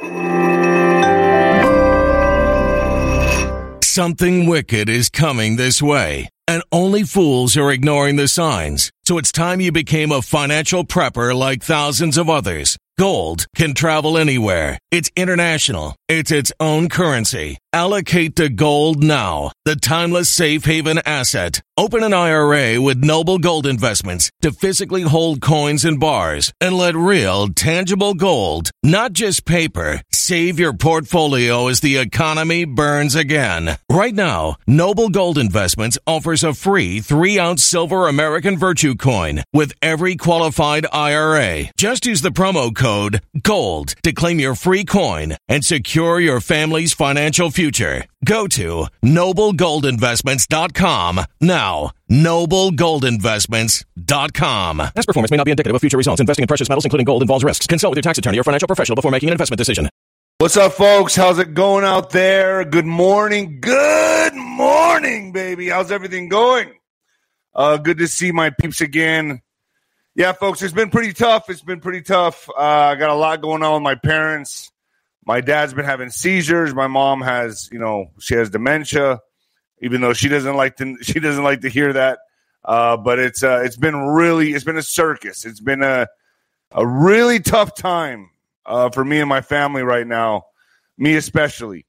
Something wicked is coming this way, and only fools are ignoring the signs. So it's time you became a financial prepper like thousands of others. Gold can travel anywhere. It's international. It's its own currency. Allocate to gold now, the timeless safe haven asset. Open an IRA with Noble Gold Investments to physically hold coins and bars and let real, tangible gold, not just paper, save your portfolio as the economy burns again. Right now, Noble Gold Investments offers a free 3-ounce silver American Virtue coin with every qualified IRA. Just use the promo code GOLD to claim your free coin and secure your family's financial future. Go to noblegoldinvestments.com now. noblegoldinvestments.com. Past performance may not be indicative of future results. Investing in precious metals, including gold, involves risks. Consult with your tax attorney or financial professional before making an investment decision. What's up, folks? How's it going out there? Good morning. Good morning, baby. How's everything going? Good to see my peeps again. Yeah, folks, it's been pretty tough. I got a lot going on with my parents. My dad's been having seizures. My mom has, she has dementia, even though she doesn't like to hear that. But it's been a circus. It's been a really tough time for me and my family right now, me especially.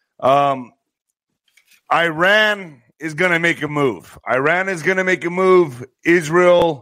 Iran is going to make a move. Israel.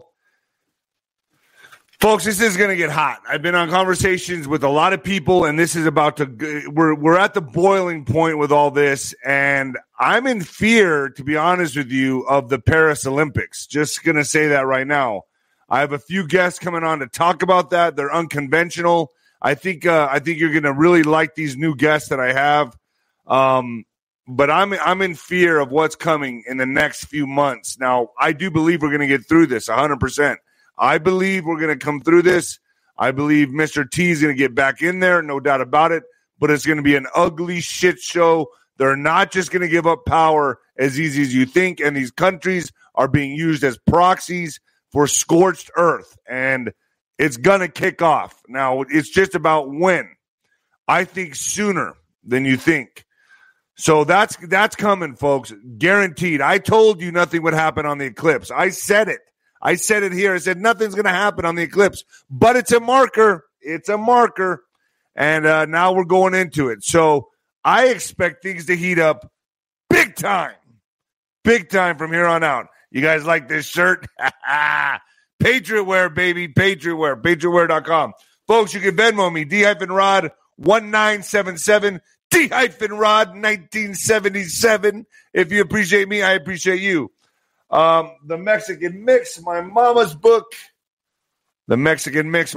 Folks, this is going to get hot. I've been on conversations with a lot of people, and this is about to we're at the boiling point with all this, and I'm in fear, to be honest with you, of the Paris Olympics. Just going to say that right now. I have a few guests coming on to talk about that. They're unconventional. I think you're going to really like these new guests that I have. But I'm in fear of what's coming in the next few months. Now, I do believe we're going to get through this 100%. I believe we're going to come through this. I believe Mr. T is going to get back in there, no doubt about it. But it's going to be an ugly shit show. They're not just going to give up power as easy as you think. And these countries are being used as proxies for scorched earth. And it's going to kick off. Now, it's just about when. I think sooner than you think. So that's coming, folks. Guaranteed. I told you nothing would happen on the eclipse. I said it here. I said nothing's going to happen on the eclipse. But it's a marker. And now we're going into it. So I expect things to heat up big time. Big time from here on out. You guys like this shirt? Patriot Wear, baby. Patriot Wear. PatriotWear.com. Folks, you can Venmo me. D-Rod 1977. D-Rod 1977. If you appreciate me, I appreciate you. The Mexican Mix, my mama's book. It's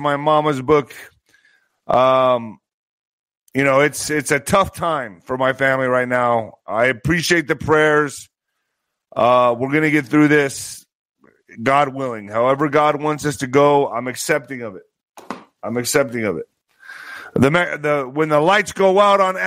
a tough time for my family right now. I appreciate the prayers. We're going to get through this, God willing. However God wants us to go, I'm accepting of it. When the lights go out on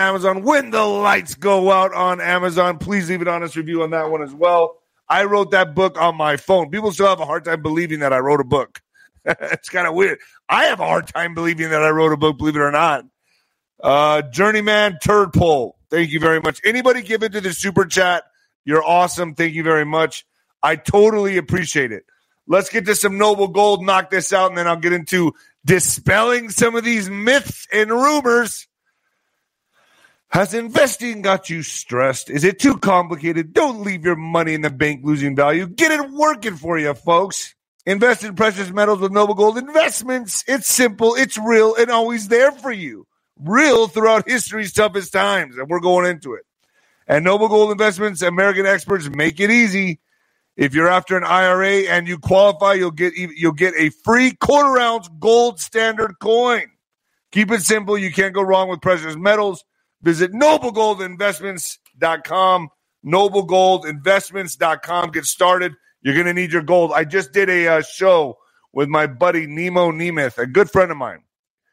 Amazon, please leave an honest review on that one as well. I wrote that book on my phone. People still have a hard time believing that I wrote a book. It's kind of weird. I have a hard time believing that I wrote a book, believe it or not. Journeyman Turd Poll. Thank you very much. Anybody give it to the super chat? You're awesome. Thank you very much. I totally appreciate it. Let's get to some Noble Gold, knock this out, and then I'll get into dispelling some of these myths and rumors. Has investing got you stressed? Is it too complicated? Don't leave your money in the bank losing value. Get it working for you, folks. Invest in precious metals with Noble Gold Investments. It's simple, it's real, and always there for you. Real throughout history's toughest times, and we're going into it. And Noble Gold Investments, American experts, make it easy. If you're after an IRA and you qualify, you'll get a free quarter-ounce gold standard coin. Keep it simple. You can't go wrong with precious metals. Visit noblegoldinvestments.com. Noblegoldinvestments.com. Get started. You're going to need your gold. I just did a show with my buddy Nemo Nemeth, a good friend of mine.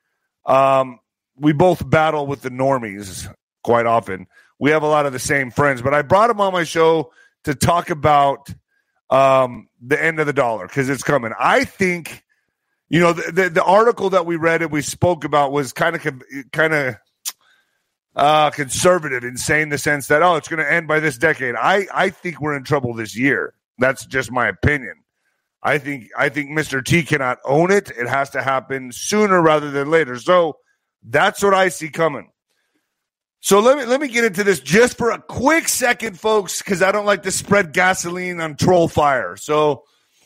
We both battle with the normies quite often. We have a lot of the same friends, but I brought him on my show to talk about the end of the dollar because it's coming. I think, the article that we read and we spoke about was kind of conservative in saying the sense that, it's going to end by this decade. I think we're in trouble this year. That's just my opinion. I think Mr. T cannot own it. It has to happen sooner rather than later. So that's what I see coming. So let me get into this just for a quick second, folks, because I don't like to spread gasoline on troll fire. So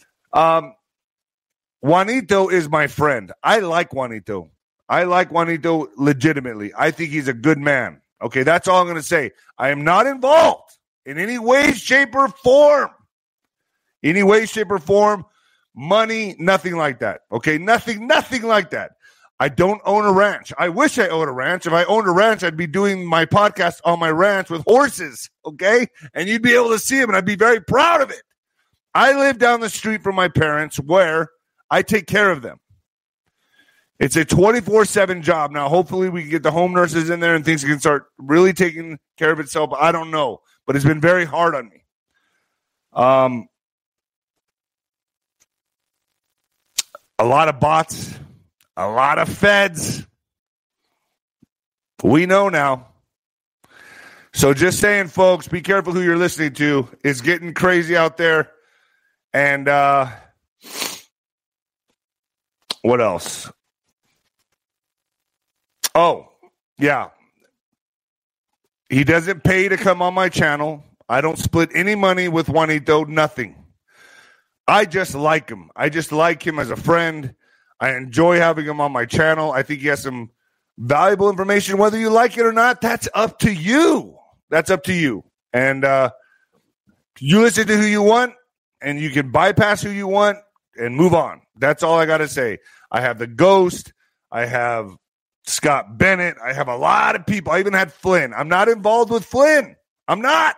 Juanito is my friend. I like Juanito. Legitimately. I think he's a good man. Okay, that's all I'm going to say. I am not involved in any way, shape, or form. Money, nothing like that. Okay, nothing like that. I don't own a ranch. I wish I owned a ranch. If I owned a ranch, I'd be doing my podcast on my ranch with horses, okay? And you'd be able to see them, and I'd be very proud of it. I live down the street from my parents where I take care of them. It's a 24/7 job. Now, hopefully we can get the home nurses in there and things can start really taking care of itself. I don't know, but it's been very hard on me. A lot of bots, a lot of feds. We know now. So just saying, folks, be careful who you're listening to. It's getting crazy out there. And what else? Oh, yeah. He doesn't pay to come on my channel. I don't split any money with Juanito, nothing. I just like him. I just like him as a friend. I enjoy having him on my channel. I think he has some valuable information. Whether you like it or not, that's up to you. And you listen to who you want, and you can bypass who you want and move on. That's all I got to say. I have the Ghost. I have Scott Bennett. I have a lot of people. I even had Flynn. I'm not involved with Flynn. I'm not.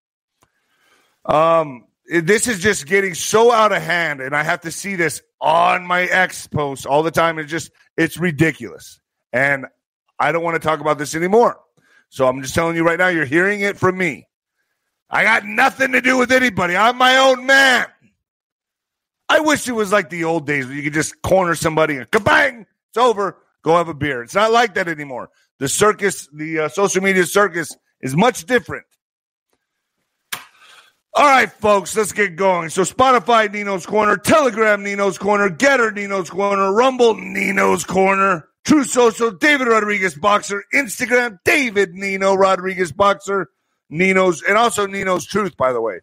This is just getting so out of hand, and I have to see this on my X posts all the time. It's ridiculous. And I don't want to talk about this anymore. So I'm just telling you right now, you're hearing it from me. I got nothing to do with anybody. I'm my own man. I wish it was like the old days where you could just corner somebody and kabang, it's over, go have a beer. It's not like that anymore. The circus, the social media circus is much different. All right, folks, let's get going. So Spotify, Nino's Corner, Telegram, Nino's Corner, Getter, Nino's Corner, Rumble, Nino's Corner, True Social, David Rodriguez Boxer, Instagram, David Nino Rodriguez Boxer, Nino's, and also Nino's Truth, by the way.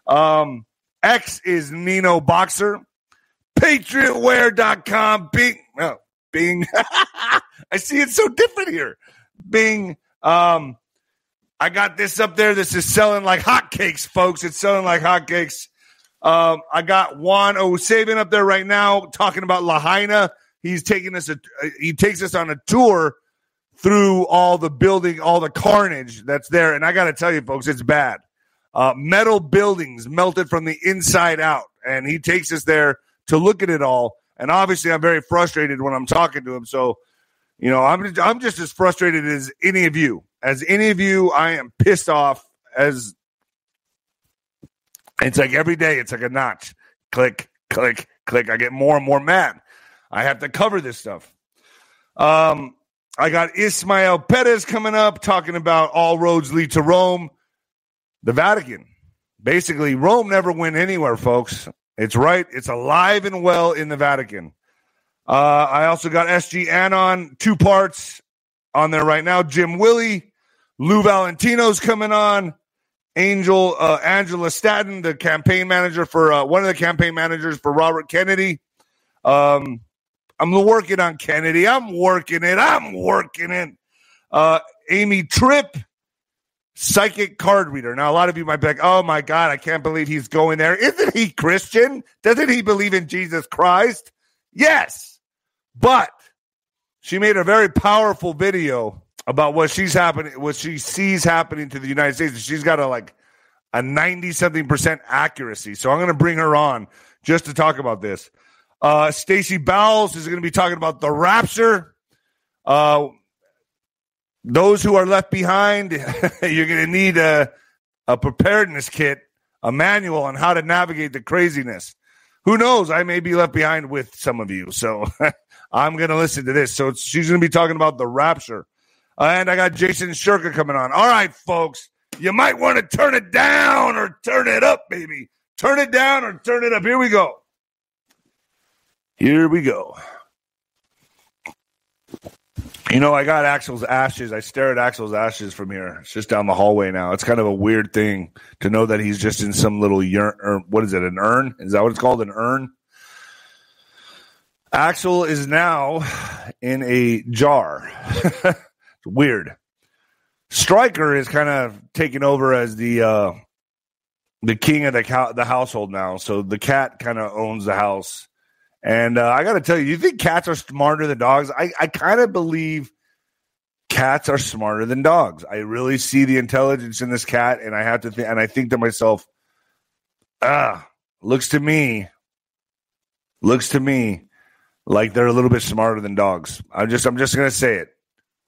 X is Nino Boxer, PatriotWear.com, Bing. I see it's so different here. Bing. I got this up there. This is selling like hotcakes, folks. It's selling like hotcakes. I got Juan O'Savin up there right now talking about Lahaina. He takes us on a tour through all the building, all the carnage that's there. And I got to tell you, folks, it's bad. Metal buildings melted from the inside out. And he takes us there to look at it all. And obviously, I'm very frustrated when I'm talking to him. So, you know, I'm just as frustrated as any of you. As any of you, I am pissed off. As it's like every day, it's like a notch. Click, click, click. I get more and more mad. I have to cover this stuff. I got Ismael Perez coming up talking about all roads lead to Rome. The Vatican. Basically, Rome never went anywhere, folks. It's right. It's alive and well in the Vatican. I also got SG Anon, 2 parts on there right now. Jim Willie, Lou Valentino's coming on. Angela Staton, the campaign manager for one of the campaign managers for Robert Kennedy. I'm working on Kennedy. I'm working it. Amy Tripp, psychic card reader. Now, a lot of you might be like, oh, my God, I can't believe he's going there. Isn't he Christian? Doesn't he believe in Jesus Christ? Yes. But she made a very powerful video about what she sees happening to the United States. She's got a 90-something% accuracy. So I'm going to bring her on just to talk about this. Stacey Bowles is going to be talking about the rapture. Those who are left behind, you're going to need a preparedness kit, a manual on how to navigate the craziness. Who knows? I may be left behind with some of you. So I'm going to listen to this. So she's going to be talking about the rapture. And I got Jason Shurka coming on. All right, folks. You might want to turn it down or turn it up, baby. Turn it down or turn it up. Here we go. Here we go. You know, I got Axel's ashes. I stare at Axel's ashes from here. It's just down the hallway now. It's kind of a weird thing to know that he's just in some little urn, or what is it, an urn? Is that what it's called, an urn? Axel is now in a jar. It's weird. Stryker is kind of taking over as the king of the household now. So the cat kind of owns the house. And I got to tell you think cats are smarter than dogs? I kind of believe cats are smarter than dogs. I really see the intelligence in this cat, and I have to think, and I think to myself, looks to me like they're a little bit smarter than dogs. I'm just going to say it.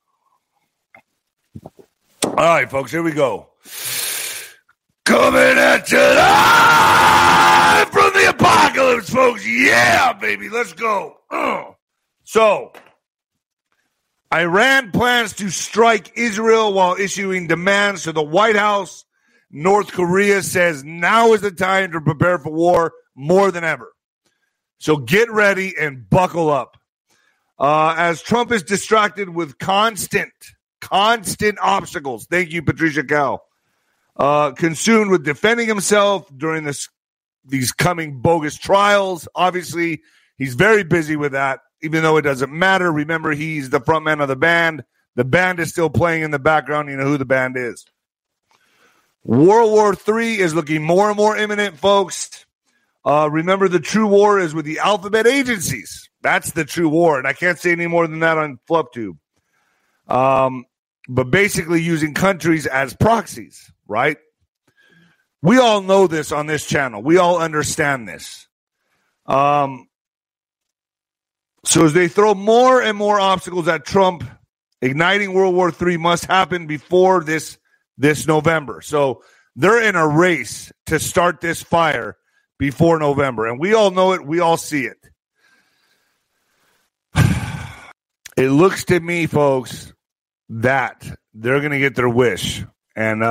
All right, folks, here we go. Coming at you live from the apocalypse, folks. Yeah, baby, let's go. So, Iran plans to strike Israel while issuing demands to the White House. North Korea says now is the time to prepare for war more than ever. So get ready and buckle up. As Trump is distracted with constant obstacles. Thank you, Patricia Cow. Consumed with defending himself during these coming bogus trials. Obviously, he's very busy with that, even though it doesn't matter. Remember, he's the front man of the band. The band is still playing in the background. You know who the band is. World War III is looking more and more imminent, folks. Remember, the true war is with the alphabet agencies. That's the true war, and I can't say any more than that on FluffTube. But basically using countries as proxies, right? We all know this on this channel. We all understand this. So as they throw more and more obstacles at Trump, igniting World War III must happen before this November. So they're in a race to start this fire before November. And we all know it. We all see it. It looks to me, folks, that they're going to get their wish. And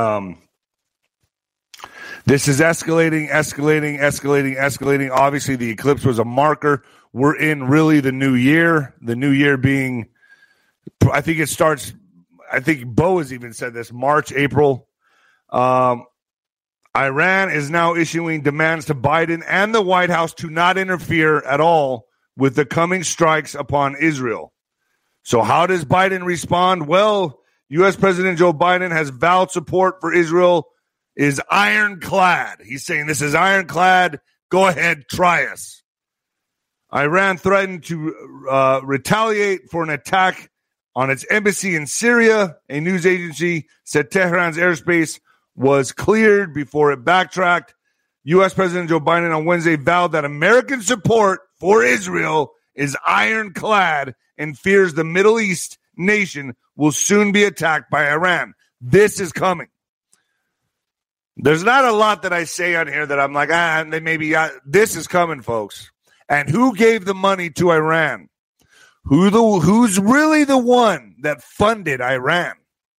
this is escalating. Obviously, the eclipse was a marker. We're in really the new year. The new year being, I think it starts, I think Bo has even said this, March, April. Iran is now issuing demands to Biden and the White House to not interfere at all with the coming strikes upon Israel. So how does Biden respond? Well, U.S. President Joe Biden has vowed support for Israel is ironclad. He's saying this is ironclad. Go ahead, try us. Iran threatened to retaliate for an attack on its embassy in Syria. A news agency said Tehran's airspace was cleared before it backtracked. U.S. President Joe Biden on Wednesday vowed that American support for Israel is ironclad and fears the Middle East nation will soon be attacked by Iran. This is coming. There's not a lot that I say on here that I'm like, this is coming, folks. And who gave the money to Iran? Who's really the one that funded Iran?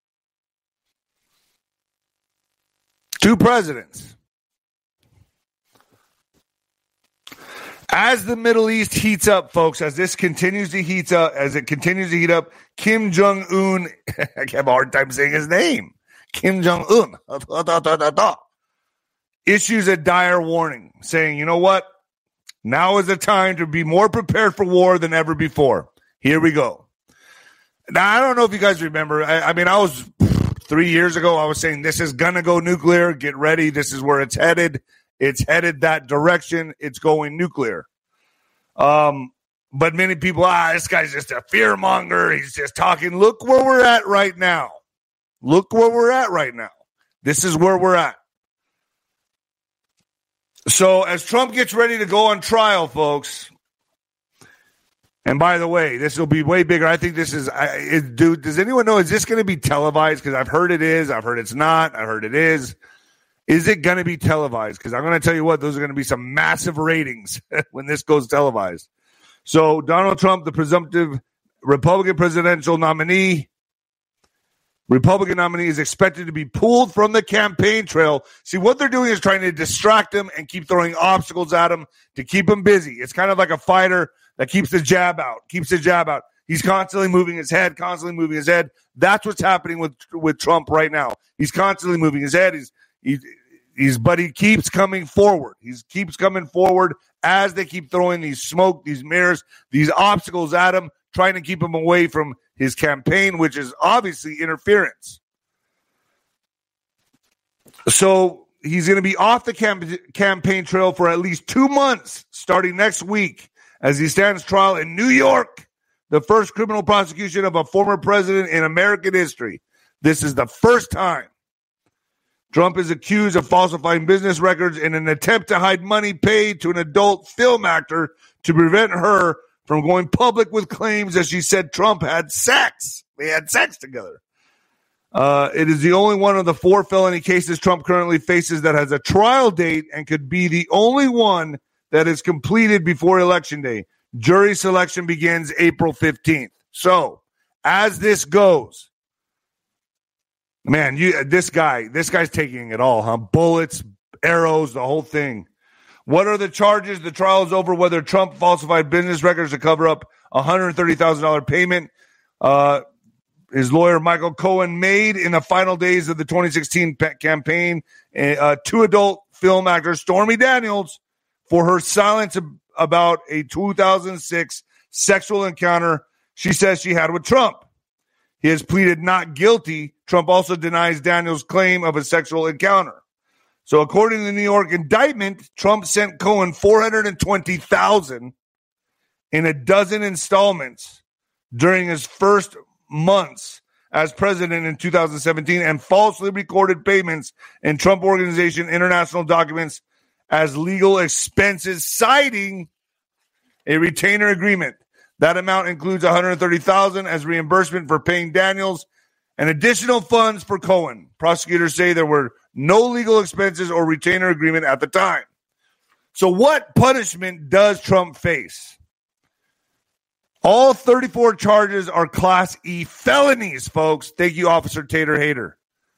Two presidents. As the Middle East heats up, folks, as it continues to heat up, Kim Jong-un, I have a hard time saying his name, Kim Jong-un, issues a dire warning, saying, you know what? Now is the time to be more prepared for war than ever before. Here we go. Now, I don't know if you guys remember. I was 3 years ago, I was saying this is going to go nuclear. Get ready. This is where it's headed. It's headed that direction. It's going nuclear. But many people, this guy's just a fear monger. He's just talking. Look where we're at right now. This is where we're at. So as Trump gets ready to go on trial, folks, and by the way, this will be way bigger. I think this is, dude, does anyone know, is this going to be televised? Because I've heard it is. I've heard it's not. I've heard it is. Is it going to be televised? Because I'm going to tell you what, those are going to be some massive ratings when this goes televised. So Donald Trump, the presumptive Republican presidential nominee, Republican nominee is expected to be pulled from the campaign trail. See, what they're doing is trying to distract him and keep throwing obstacles at him to keep him busy. It's kind of like a fighter that keeps the jab out. He's constantly moving his head. That's what's happening with Trump right now. He's constantly moving his head. But he keeps coming forward. He keeps coming forward as they keep throwing these smoke, these mirrors, these obstacles at him, trying to keep him away from his campaign, which is obviously interference. So he's going to be off the campaign trail for at least 2 months, starting next week, as he stands trial in New York, the first criminal prosecution of a former president in American history. This is the first time. Trump is accused of falsifying business records in an attempt to hide money paid to an adult film actor to prevent her from going public with claims that she said Trump had sex. They had sex together. It is the only one of the 4 felony cases Trump currently faces that has a trial date and could be the only one that is completed before Election Day. Jury selection begins April 15th. So, as this goes, man, this guy's taking it all, huh? Bullets, arrows, the whole thing. What are the charges? The trial is over whether Trump falsified business records to cover up a $130,000 payment his lawyer Michael Cohen made in the final days of the 2016 campaign to adult film actor Stormy Daniels for her silence about a 2006 sexual encounter she says she had with Trump. He has pleaded not guilty. Trump also denies Daniels' claim of a sexual encounter. So according to the New York indictment, Trump sent Cohen $420,000 in a dozen installments during his first months as president in 2017 and falsely recorded payments in Trump Organization international documents as legal expenses, citing a retainer agreement. That amount includes $130,000 as reimbursement for paying Daniels and additional funds for Cohen. Prosecutors say there were no legal expenses or retainer agreement at the time. So what punishment does Trump face? All 34 charges are Class E felonies, folks. Thank you, Officer Tater Hater.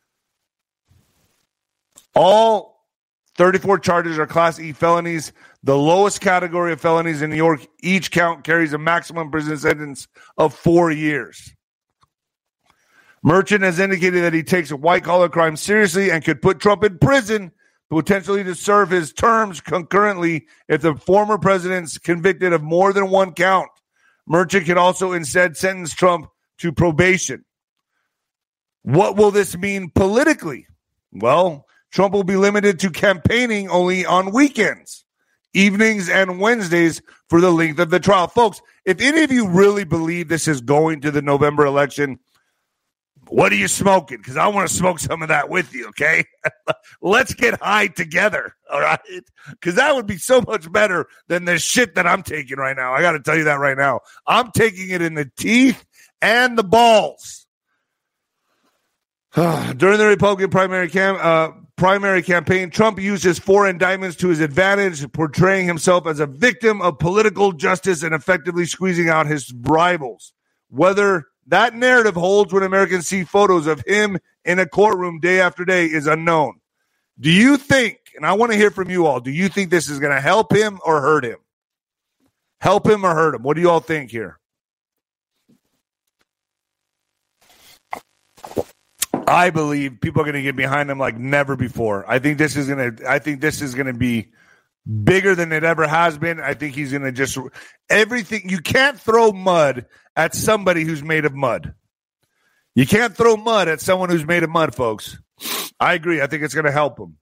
All 34 charges are Class E felonies. The lowest category of felonies in New York, each count carries a maximum prison sentence of 4 years. Merchant has indicated that he takes white-collar crime seriously and could put Trump in prison, potentially to serve his terms concurrently if the former president's convicted of more than one count. Merchant can also instead sentence Trump to probation. What will this mean politically? Well, Trump will be limited to campaigning only on weekends, evenings, and Wednesdays for the length of the trial. Folks, if any of you really believe this is going to the November election, what are you smoking? Because I want to smoke some of that with you, okay? Let's get high together, all right? Because that would be so much better than the shit that I'm taking right now. I got to tell you that right now. I'm taking it in the teeth and the balls. During the Republican primary campaign, Trump used his 4 indictments to his advantage, portraying himself as a victim of political justice and effectively squeezing out his rivals. Whether that narrative holds when Americans see photos of him in a courtroom day after day is unknown. Do you think, and I want to hear from you all, do you think this is going to help him or hurt him? Help him or hurt him? What do you all think here? I believe people are going to get behind him like never before. I think this is going to be bigger than it ever has been. I think he's going to just everything. You can't throw mud at somebody who's made of mud. You can't throw mud at someone who's made of mud, folks. I agree. I think it's going to help him.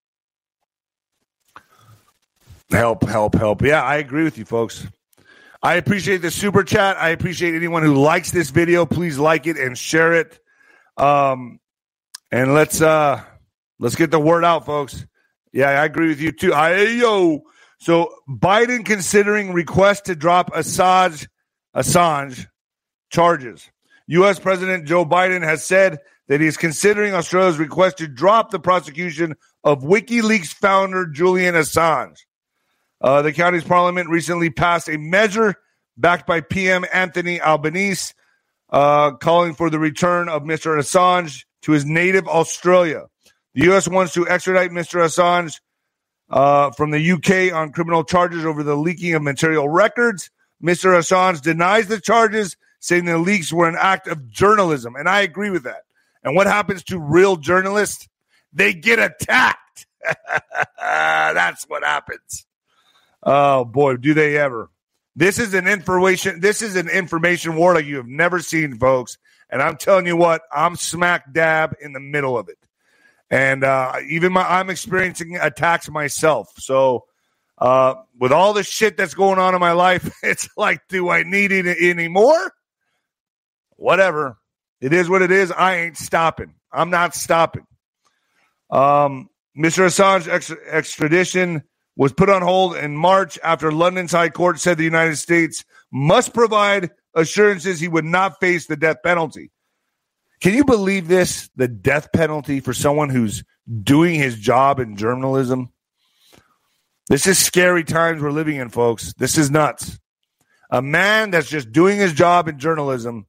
Help. Yeah, I agree with you, folks. I appreciate the super chat. I appreciate anyone who likes this video. Please like it and share it. And let's get the word out, folks. Yeah, I agree with you too. So Biden considering request to drop Assange charges. U.S. President Joe Biden has said that he is considering Australia's request to drop the prosecution of WikiLeaks founder Julian Assange. The county's parliament recently passed a measure backed by PM Anthony Albanese calling for the return of Mr. Assange to his native Australia. The U.S. wants to extradite Mr. Assange from the UK on criminal charges over the leaking of material records. Mr. Assange denies the charges, saying the leaks were an act of journalism, and I agree with that. And what happens to real journalists? They get attacked. That's what happens. Oh, boy, do they ever. This is an information war like you have never seen, folks. And I'm telling you what, I'm smack dab in the middle of it. And I'm experiencing attacks myself. So with all the shit that's going on in my life, it's like, do I need it any more? Whatever. It is what it is. I ain't stopping. I'm not stopping. Mr. Assange's extradition was put on hold in March after London's High Court said the United States must provide assurances he would not face the death penalty. Can you believe this? The death penalty for someone who's doing his job in journalism? This is scary times we're living in, folks. This is nuts. A man that's just doing his job in journalism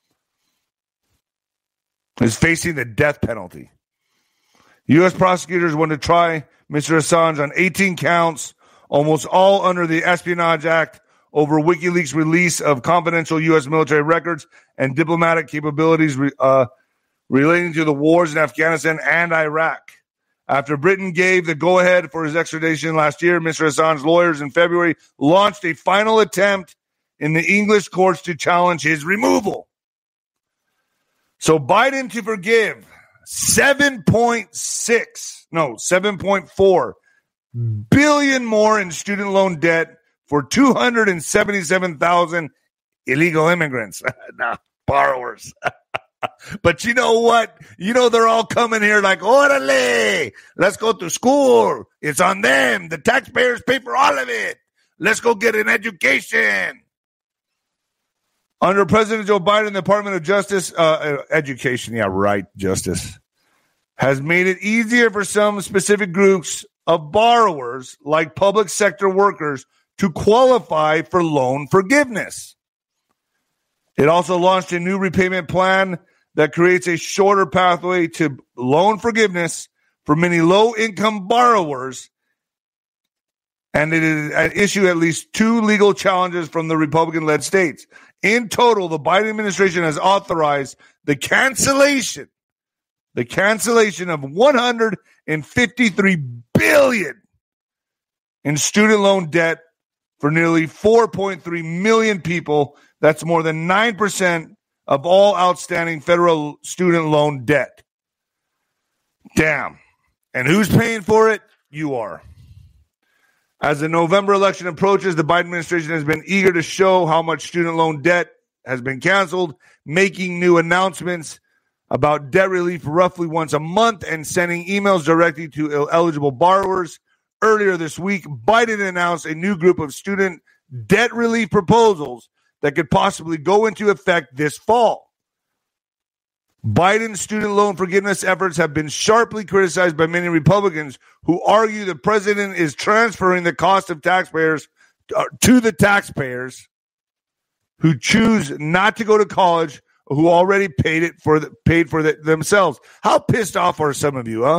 is facing the death penalty. U.S. prosecutors want to try Mr. Assange on 18 counts, almost all under the Espionage Act, over WikiLeaks' release of confidential U.S. military records and diplomatic capabilities relating to the wars in Afghanistan and Iraq. After Britain gave the go-ahead for his extradition last year, Mr. Assange's lawyers in February launched a final attempt in the English courts to challenge his removal. So Biden to forgive $7.4 billion more in student loan debt for 277,000 illegal immigrants, borrowers. But you know what? You know, they're all coming here like, orale, let's go to school. It's on them. The taxpayers pay for all of it. Let's go get an education. Under President Joe Biden, the Department of Justice, Justice, has made it easier for some specific groups of borrowers, like public sector workers, to qualify for loan forgiveness. It also launched a new repayment plan that creates a shorter pathway to loan forgiveness for many low-income borrowers, and it is at issue at least 2 legal challenges from the Republican-led states. In total, the Biden administration has authorized the cancellation of $153 billion in student loan debt for nearly 4.3 million people. That's more than 9% of all outstanding federal student loan debt. Damn. And who's paying for it? You are. As the November election approaches, the Biden administration has been eager to show how much student loan debt has been canceled, making new announcements about debt relief roughly once a month and sending emails directly to eligible borrowers. Earlier this week, Biden announced a new group of student debt relief proposals that could possibly go into effect this fall. Biden's student loan forgiveness efforts have been sharply criticized by many Republicans who argue the president is transferring the cost of taxpayers to the taxpayers who choose not to go to college, who already paid for themselves. How pissed off are some of you, huh?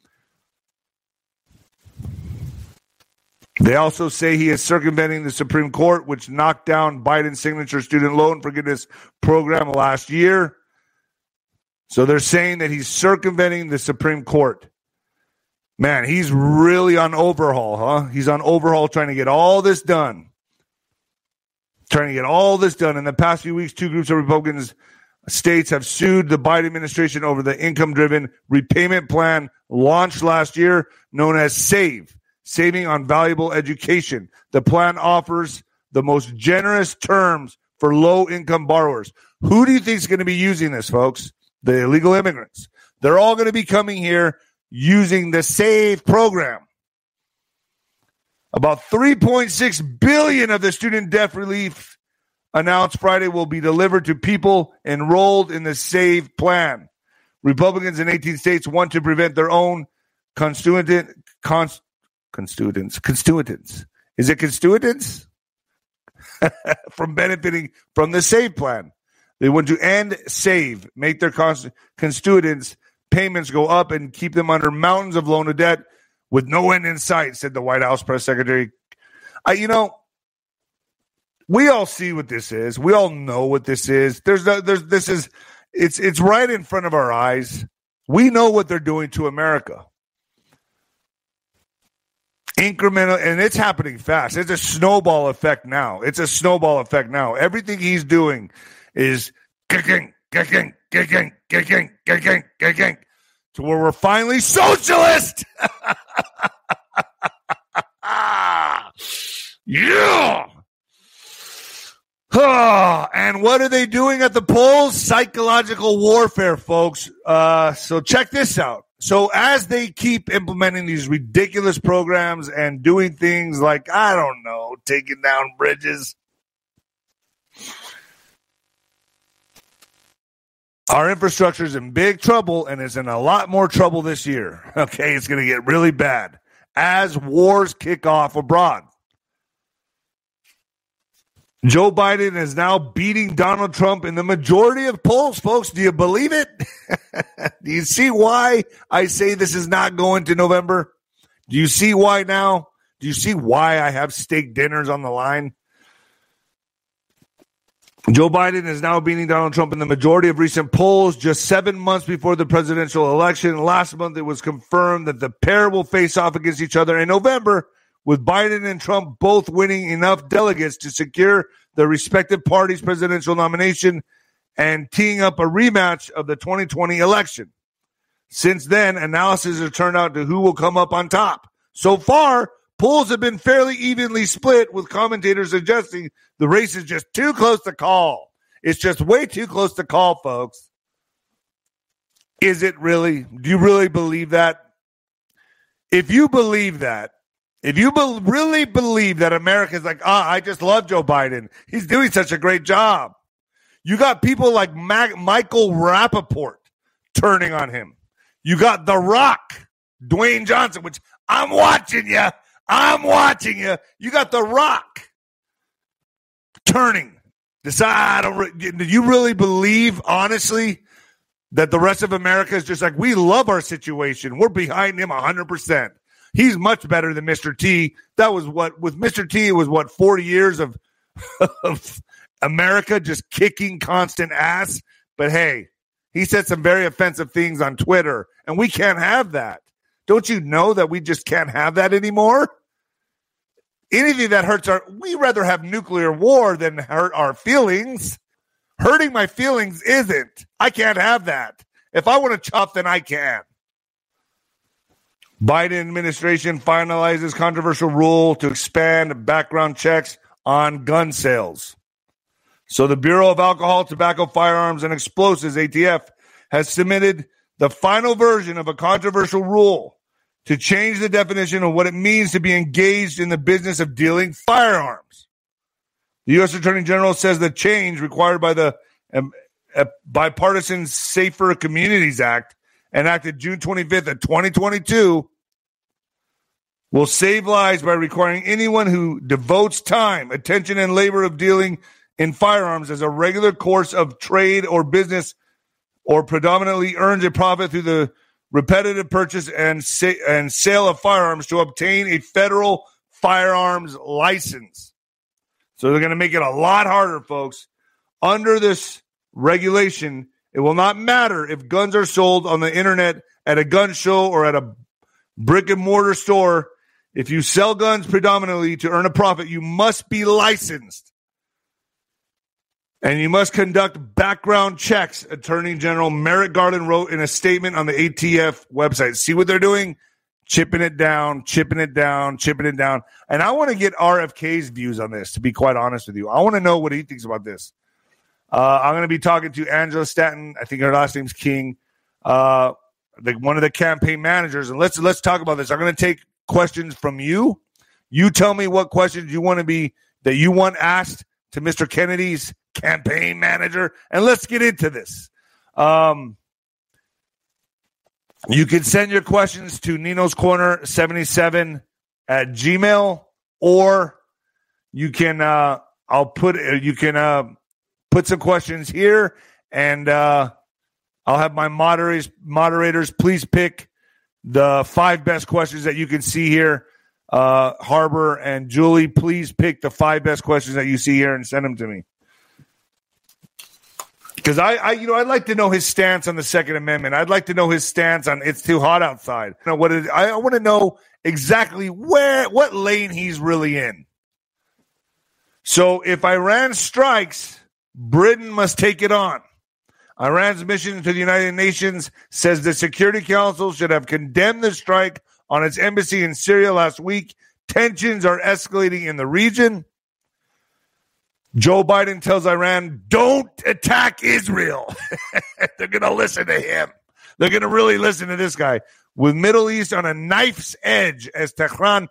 They also say he is circumventing the Supreme Court, which knocked down Biden's signature student loan forgiveness program last year. So they're saying that he's circumventing the Supreme Court. Man, he's really on overhaul, huh? He's on overhaul trying to get all this done. In the past few weeks, 2 groups of Republicans states have sued the Biden administration over the income-driven repayment plan launched last year, known as SAVE, Saving on Valuable Education. The plan offers the most generous terms for low-income borrowers. Who do you think is going to be using this, folks? The illegal immigrants. They're all going to be coming here using the SAVE program. About $3.6 billion of the student debt relief announced Friday will be delivered to people enrolled in the SAVE plan. Republicans in 18 states want to prevent their own constituents. Is it constituents? From benefiting from the SAVE plan. They want to end, save, make their constituents' payments go up and keep them under mountains of loan of debt with no end in sight, said the White House press secretary. We all see what this is. We all know what this is. It's right in front of our eyes. We know what they're doing to America. Incremental, and it's happening fast. It's a snowball effect now. Everything he's doing is kicking, to where we're finally socialist. Yeah. And what are they doing at the polls? Psychological warfare, folks. So check this out. So as they keep implementing these ridiculous programs and doing things like, I don't know, taking down bridges, our infrastructure is in big trouble and is in a lot more trouble this year. Okay, it's going to get really bad as wars kick off abroad. Joe Biden is now beating Donald Trump in the majority of polls, folks. Do you believe it? Do you see why I say this is not going to November? Do you see why now? Do you see why I have steak dinners on the line? Joe Biden is now beating Donald Trump in the majority of recent polls just 7 months before the presidential election. Last month, it was confirmed that the pair will face off against each other in November, with Biden and Trump both winning enough delegates to secure their respective parties' presidential nomination and teeing up a rematch of the 2020 election. Since then, analysis has turned out to who will come up on top. So far, polls have been fairly evenly split, with commentators suggesting the race is just too close to call. It's just way too close to call, folks. Is it really? Do you really believe that? If you believe that, if you really believe that America is like, I just love Joe Biden, he's doing such a great job. You got people like Michael Rappaport turning on him. You got The Rock, Dwayne Johnson, which I'm watching you. You got The Rock turning. Do you really believe, honestly, that the rest of America is just like, we love our situation. We're behind him 100%. He's much better than Mr. T. That was with Mr. T, it was 40 years of America just kicking constant ass. But hey, he said some very offensive things on Twitter, and we can't have that. Don't you know that we just can't have that anymore? Anything that hurts we rather have nuclear war than hurt our feelings. Hurting my feelings isn't. I can't have that. If I want to chop, then I can. Biden administration finalizes controversial rule to expand background checks on gun sales. So the Bureau of Alcohol, Tobacco, Firearms, and Explosives, ATF, has submitted the final version of a controversial rule to change the definition of what it means to be engaged in the business of dealing firearms. The U.S. Attorney General says the change required by the Bipartisan Safer Communities Act, enacted June 25th of 2022, will save lives by requiring anyone who devotes time, attention, and labor of dealing in firearms as a regular course of trade or business, or predominantly earns a profit through the repetitive purchase and sale of firearms to obtain a federal firearms license. So they're going to make it a lot harder, folks. Under this regulation, it will not matter if guns are sold on the internet, at a gun show, or at a brick and mortar store. If you sell guns predominantly to earn a profit, you must be licensed. And you must conduct background checks, Attorney General Merrick Garland wrote in a statement on the ATF website. See what they're doing? Chipping it down. And I want to get RFK's views on this, to be quite honest with you. I want to know what he thinks about this. I'm going to be talking to Angela Stanton. I think her last name's King, one of the campaign managers. And let's talk about this. I'm going to take questions from you. You tell me what questions you want asked to Mr. Kennedy's campaign manager, and let's get into this. You can send your questions to Nino's Corner 77 at Gmail, or you can put some questions here, and I'll have my moderators please pick the 5 best questions that you can see here. Harbor and Julie, please pick the 5 best questions that you see here and send them to me. Because I'd like to know his stance on the Second Amendment. I'd like to know his stance on it's too hot outside. I want to know exactly what lane he's really in. So if Iran strikes, Britain must take it on. Iran's mission to the United Nations says the Security Council should have condemned the strike on its embassy in Syria last week. Tensions are escalating in the region. Joe Biden tells Iran, don't attack Israel. They're going to listen to him. They're going to really listen to this guy. With Middle East on a knife's edge as Tehran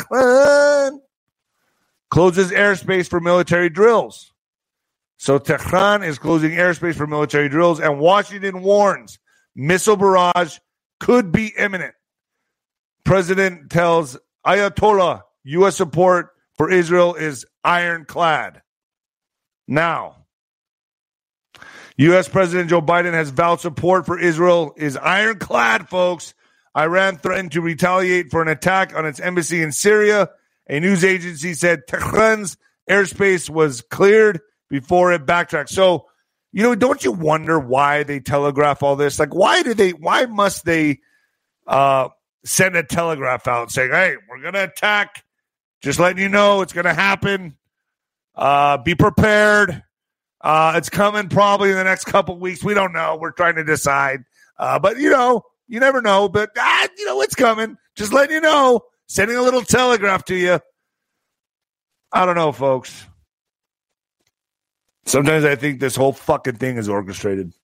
closes airspace for military drills. So Tehran is closing airspace for military drills, and Washington warns missile barrage could be imminent. President tells Ayatollah U.S. support for Israel is ironclad. Now, U.S. President Joe Biden has vowed support for Israel is ironclad, folks. Iran threatened to retaliate for an attack on its embassy in Syria. A news agency said Tehran's airspace was cleared before it backtracked. So, don't you wonder why they telegraph all this? Like, why must they send a telegraph out saying, hey, we're going to attack. Just letting you know it's going to happen. Be prepared. It's coming probably in the next couple weeks. We don't know. We're trying to decide. But, you never know. But, it's coming. Just letting you know. Sending a little telegraph to you. I don't know, folks. Sometimes I think this whole fucking thing is orchestrated.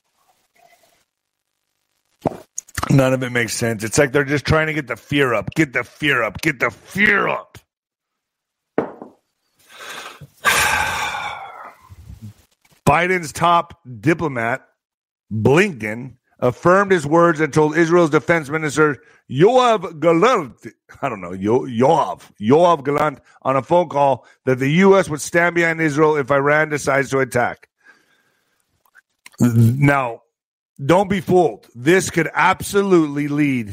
None of it makes sense. It's like they're just trying to get the fear up. Get the fear up. Get the fear up. Biden's top diplomat, Blinken, affirmed his words and told Israel's defense minister Yoav Gallant, Yoav Gallant, on a phone call that the U.S. would stand behind Israel if Iran decides to attack. Now, don't be fooled. This could absolutely lead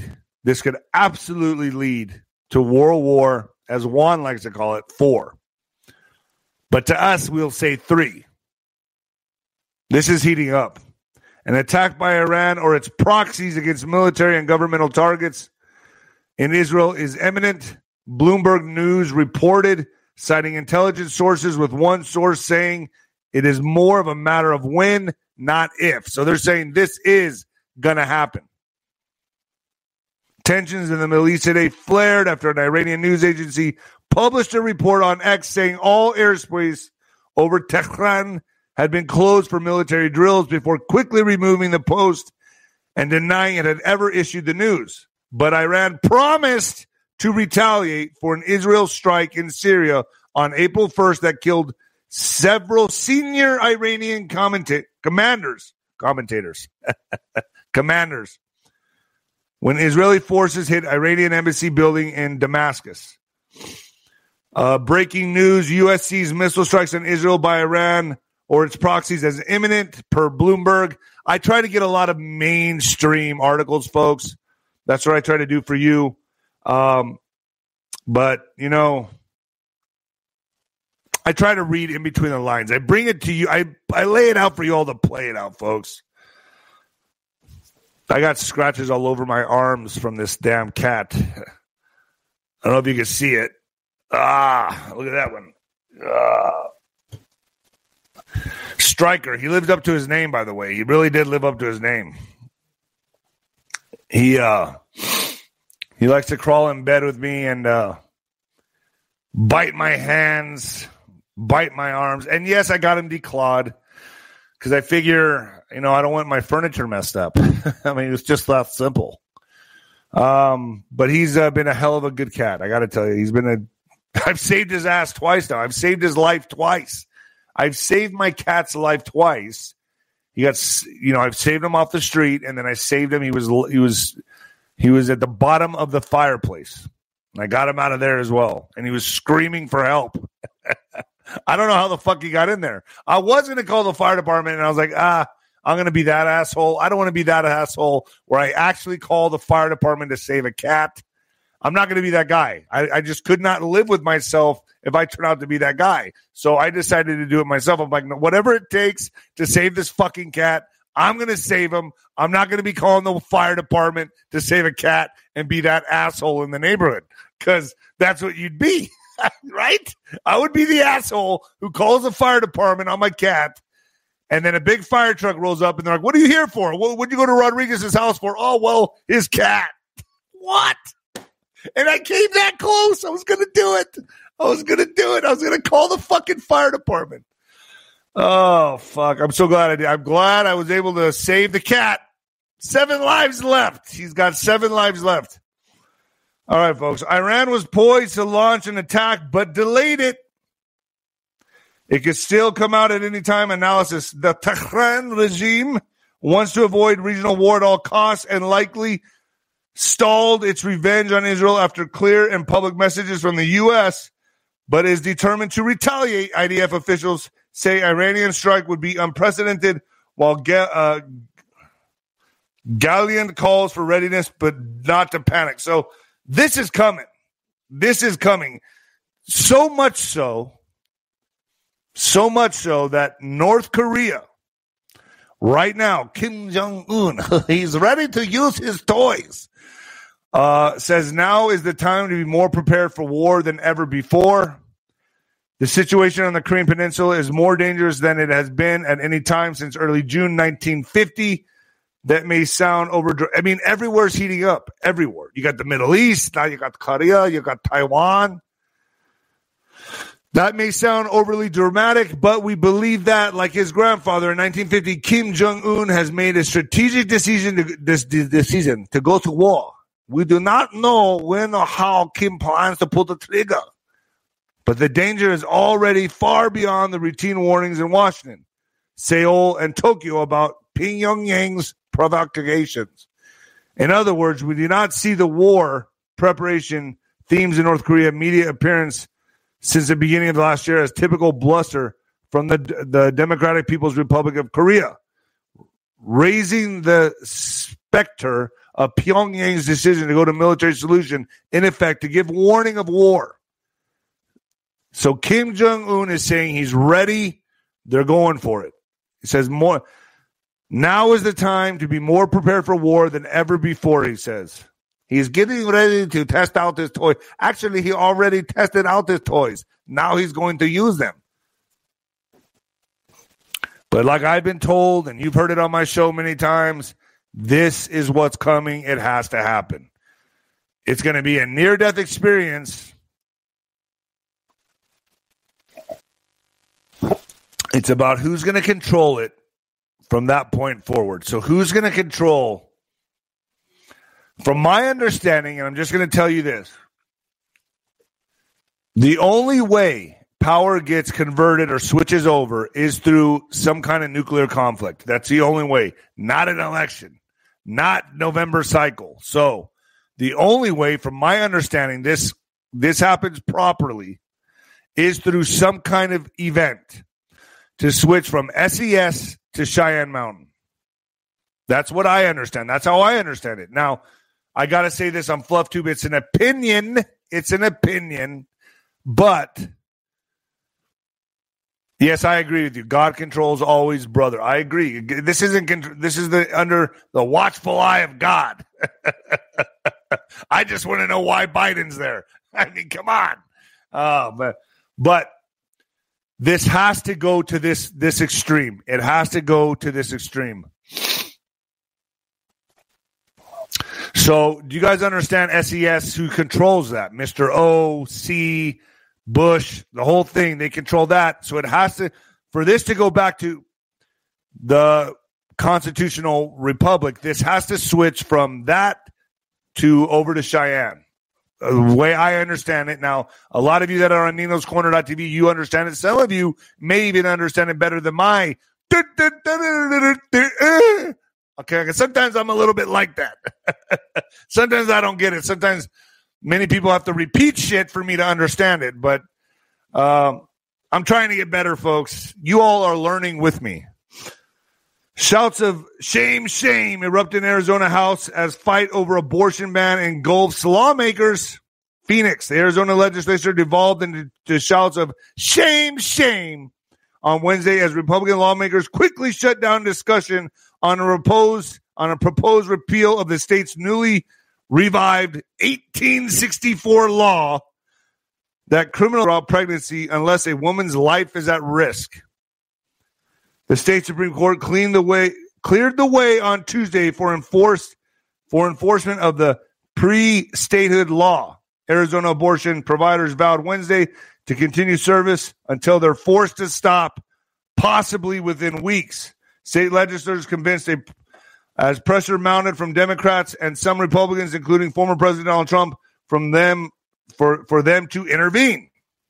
to World War, as Juan likes to call it, 4. But to us, we'll say 3. This is heating up. An attack by Iran or its proxies against military and governmental targets in Israel is imminent. Bloomberg News reported, citing intelligence sources, with one source saying it is more of a matter of when, not if. So they're saying this is going to happen. Tensions in the Middle East today flared after an Iranian news agency published a report on X saying all airspace over Tehran had been closed for military drills before quickly removing the post and denying it had ever issued the news. But Iran promised to retaliate for an Israel strike in Syria on April 1st that killed several senior Iranian commanders when Israeli forces hit Iranian embassy building in Damascus. Breaking news, U.S. sees missile strikes on Israel by Iran or its proxies as imminent, per Bloomberg. I try to get a lot of mainstream articles, folks. That's what I try to do for you. But, I try to read in between the lines. I bring it to you. I lay it out for you all to play it out, folks. I got scratches all over my arms from this damn cat. I don't know if you can see it. Look at that one. Stryker. He lived up to his name, by the way. He really did live up to his name. He likes to crawl in bed with me and bite my hands, bite my arms. And yes, I got him declawed because I figure, I don't want my furniture messed up. I mean, it's just that simple. But he's been a hell of a good cat. I got to tell you, I've saved his ass twice now. I've saved his life twice. I've saved my cat's life twice. I've saved him off the street, and then I saved him. He was at the bottom of the fireplace. And I got him out of there as well. And he was screaming for help. I don't know how the fuck he got in there. I was going to call the fire department, and I was like, I'm going to be that asshole. I don't want to be that asshole where I actually call the fire department to save a cat. I'm not going to be that guy. I just could not live with myself if I turn out to be that guy. So I decided to do it myself. I'm like, no, whatever it takes to save this fucking cat, I'm going to save him. I'm not going to be calling the fire department to save a cat and be that asshole in the neighborhood, because that's what you'd be, right? I would be the asshole who calls the fire department on my cat, and then a big fire truck rolls up, and they're like, what are you here for? What'd you go to Rodriguez's house for? Oh, well, his cat. What? And I came that close. I was going to do it. I was going to call the fucking fire department. Oh, fuck. I'm so glad I did. I'm glad I was able to save the cat. 7 lives left. He's got 7 lives left. All right, folks. Iran was poised to launch an attack, but delayed it. It could still come out at any time. Analysis. The Tehran regime wants to avoid regional war at all costs and likely stalled its revenge on Israel after clear and public messages from the U.S., but is determined to retaliate. IDF officials say Iranian strike would be unprecedented, while Gallant calls for readiness, but not to panic. So this is coming. This is coming. So much so that North Korea, right now, Kim Jong-un, he's ready to use his toys. Says now is the time to be more prepared for war than ever before. The situation on the Korean Peninsula is more dangerous than it has been at any time since early June 1950. That may sound I mean, everywhere's heating up. Everywhere. You got the Middle East. Now you got Korea. You got Taiwan. That may sound overly dramatic, but we believe that, like his grandfather in 1950, Kim Jong-un has made a strategic decision to go to war. We do not know when or how Kim plans to pull the trigger, but the danger is already far beyond the routine warnings in Washington, Seoul, and Tokyo about Pyongyang's provocations. In other words, we do not see the war preparation themes in North Korea media appearance since the beginning of the last year as typical bluster from the Democratic People's Republic of Korea, raising the specter of Pyongyang's decision to go to military solution, in effect, to give warning of war. So Kim Jong-un is saying he's ready. They're going for it. He says more. Now is the time to be more prepared for war than ever before, he says. He's getting ready to test out his toy. Actually, he already tested out his toys. Now he's going to use them. But like I've been told, and you've heard it on my show many times, this is what's coming. It has to happen. It's going to be a near-death experience. It's about who's going to control it from that point forward. So who's going to control? From my understanding, and I'm just going to tell you this, the only way power gets converted or switches over is through some kind of nuclear conflict. That's the only way. Not an election. Not November cycle. So the only way, from my understanding, this happens properly is through some kind of event to switch from SES to Cheyenne Mountain. That's what I understand. That's how I understand it. Now, I got to say this on FluffTube. It's an opinion. It's an opinion. But, yes, I agree with you. God controls always, brother. I agree. This is under the watchful eye of God. I just want to know why Biden's there. I mean, come on. But this has to go to this extreme. It has to go to this extreme. So, do you guys understand SES, who controls that? Mr. O, C, Bush, the whole thing, they control that. So it has to, for this to go back to the constitutional republic, this has to switch from that to over to Cheyenne. The way I understand it. Now, a lot of you that are on Nino'sCorner.tv, you understand it. Some of you may even understand it better than my. Okay, sometimes I'm a little bit like that. Sometimes I don't get it. Sometimes many people have to repeat shit for me to understand it. But I I'm trying to get better, folks. You all are learning with me. Shouts of shame, shame erupt in Arizona House as fight over abortion ban engulfs lawmakers. Phoenix, the Arizona legislature devolved into shouts of shame, shame on Wednesday as Republican lawmakers quickly shut down discussion on a proposed repeal of the state's newly revived 1864 law that criminalizes pregnancy unless a woman's life is at risk. The state Supreme Court cleared the way on Tuesday for enforcement of the pre-statehood law. Arizona abortion providers vowed Wednesday to continue service until they're forced to stop, possibly within weeks. State legislators convinced as pressure mounted from Democrats and some Republicans, including former President Donald Trump, from them for them to intervene.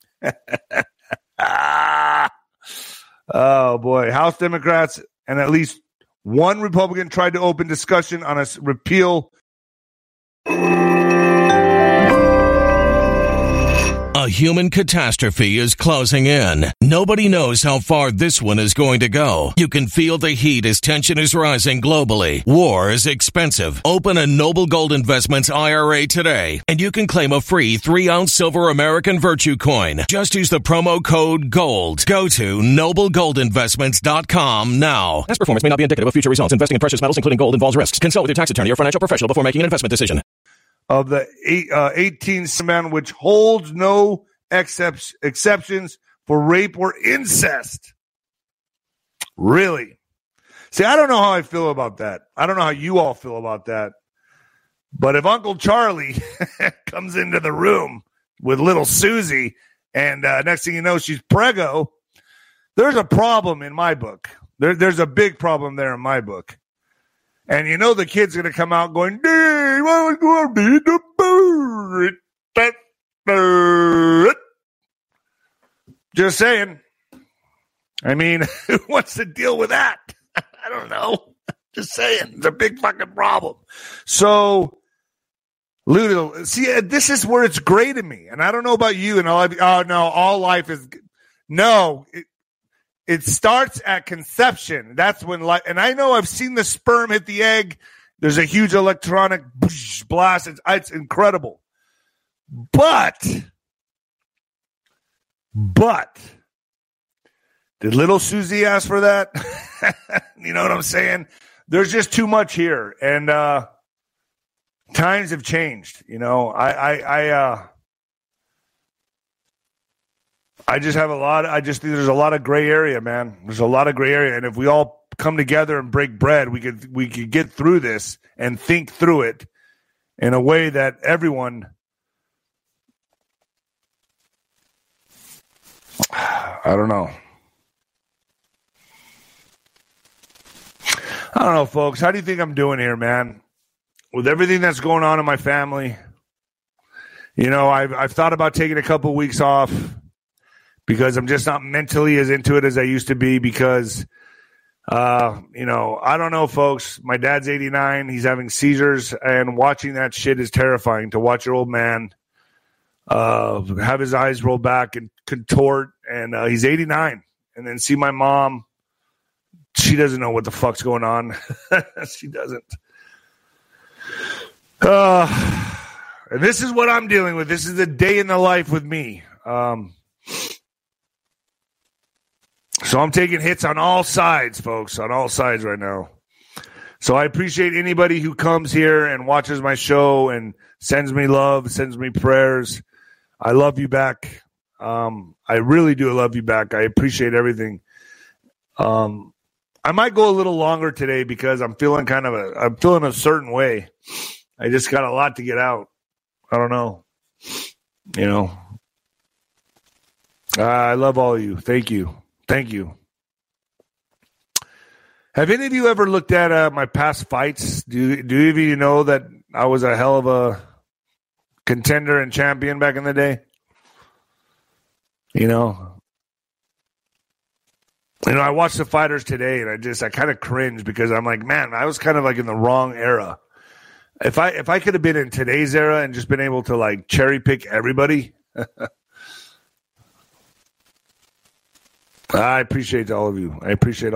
Oh, boy. House Democrats and at least one Republican tried to open discussion on a repeal. A human catastrophe is closing in. Nobody knows how far this one is going to go. You can feel the heat as tension is rising globally. War is expensive. Open a Noble Gold Investments IRA today, and you can claim a free 3-ounce silver American Virtue coin. Just use the promo code GOLD. Go to noblegoldinvestments.com now. Past performance may not be indicative of future results. Investing in precious metals, including gold, involves risks. Consult with your tax attorney or financial professional before making an investment decision. Of the 18 man, which holds no exceptions for rape or incest. Really? See, I don't know how I feel about that. I don't know how you all feel about that. But if Uncle Charlie comes into the room with little Susie and next thing you know, she's preggo, there's a problem in my book. There's a big problem there in my book. And you know the kid's going to come out going, just saying. I mean, who wants to deal with that? I don't know. Just saying. It's a big fucking problem. So, Ludo, see, this is where it's gray to me. And I don't know about you. And all life is. No, it starts at conception. That's when life. And I know I've seen the sperm hit the egg. There's a huge electronic blast. It's incredible. But did little Susie ask for that? You know what I'm saying? There's just too much here, and times have changed. You know, I just have I just think there's a lot of gray area, man. There's a lot of gray area, and if we all come together and break bread, we could get through this and think through it in a way that everyone. I don't know. I don't know, folks. How do you think I'm doing here, man? With everything that's going on in my family, you know, I've thought about taking a couple weeks off because I'm just not mentally as into it as I used to be because, you know, I don't know, folks. My dad's 89. He's having seizures, and watching that shit is terrifying to watch your old man have his eyes roll back and contort, and he's 89. And then see my mom. She doesn't know what the fuck's going on. She doesn't. And this is what I'm dealing with. This is the day in the life with me. So I'm taking hits on all sides, folks, on all sides right now. So I appreciate anybody who comes here and watches my show and sends me love, sends me prayers. I love you back. I really do love you back. I appreciate everything. I might go a little longer today because I'm feeling I'm feeling a certain way. I just got a lot to get out. I don't know. You know, I love all of you. Thank you. Thank you. Have any of you ever looked at my past fights? Do any of you know that I was a hell of a contender and champion back in the day? You know, I watched the fighters today, and I kind of cringe because I'm like, man, I was kind of like in the wrong era. If I could have been in today's era and just been able to like cherry pick everybody, I appreciate all of you.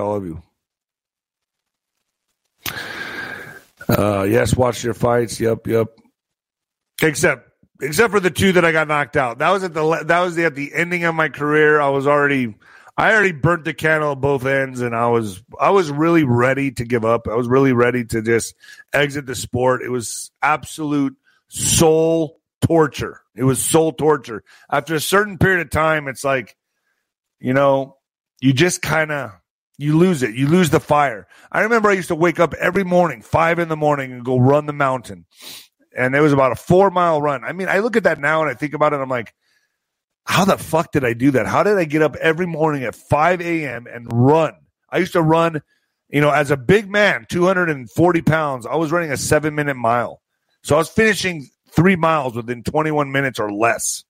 Yes, watch your fights. Yep. Except for the two that I got knocked out. That was at the ending of my career. I already burnt the candle at both ends, and I was really ready to give up. I was really ready to just exit the sport. It was absolute soul torture. After a certain period of time, it's like, you just you lose it. You lose the fire. I remember I used to wake up every morning, 5 a.m, and go run the mountain. And it was about a 4-mile run. I mean, I look at that now and I think about it. And I'm like, how the fuck did I do that? How did I get up every morning at 5 a.m. and run? I used to run, as a big man, 240 pounds. I was running a 7-minute mile. So I was finishing 3 miles within 21 minutes or less.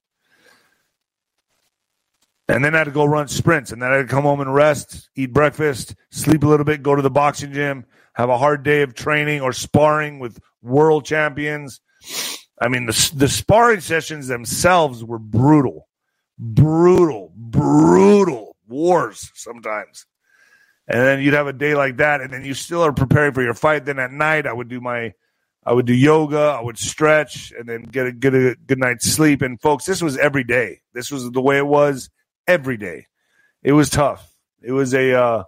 And then I had to go run sprints. And then I had to come home and rest, eat breakfast, sleep a little bit, go to the boxing gym, have a hard day of training or sparring with world champions. I mean, the sparring sessions themselves were brutal wars sometimes. And then you'd have a day like that, and then you still are preparing for your fight. Then at night, I would do yoga, I would stretch, and then get a good night's sleep. And folks, this was every day. This was the way it was every day. It was tough. It was a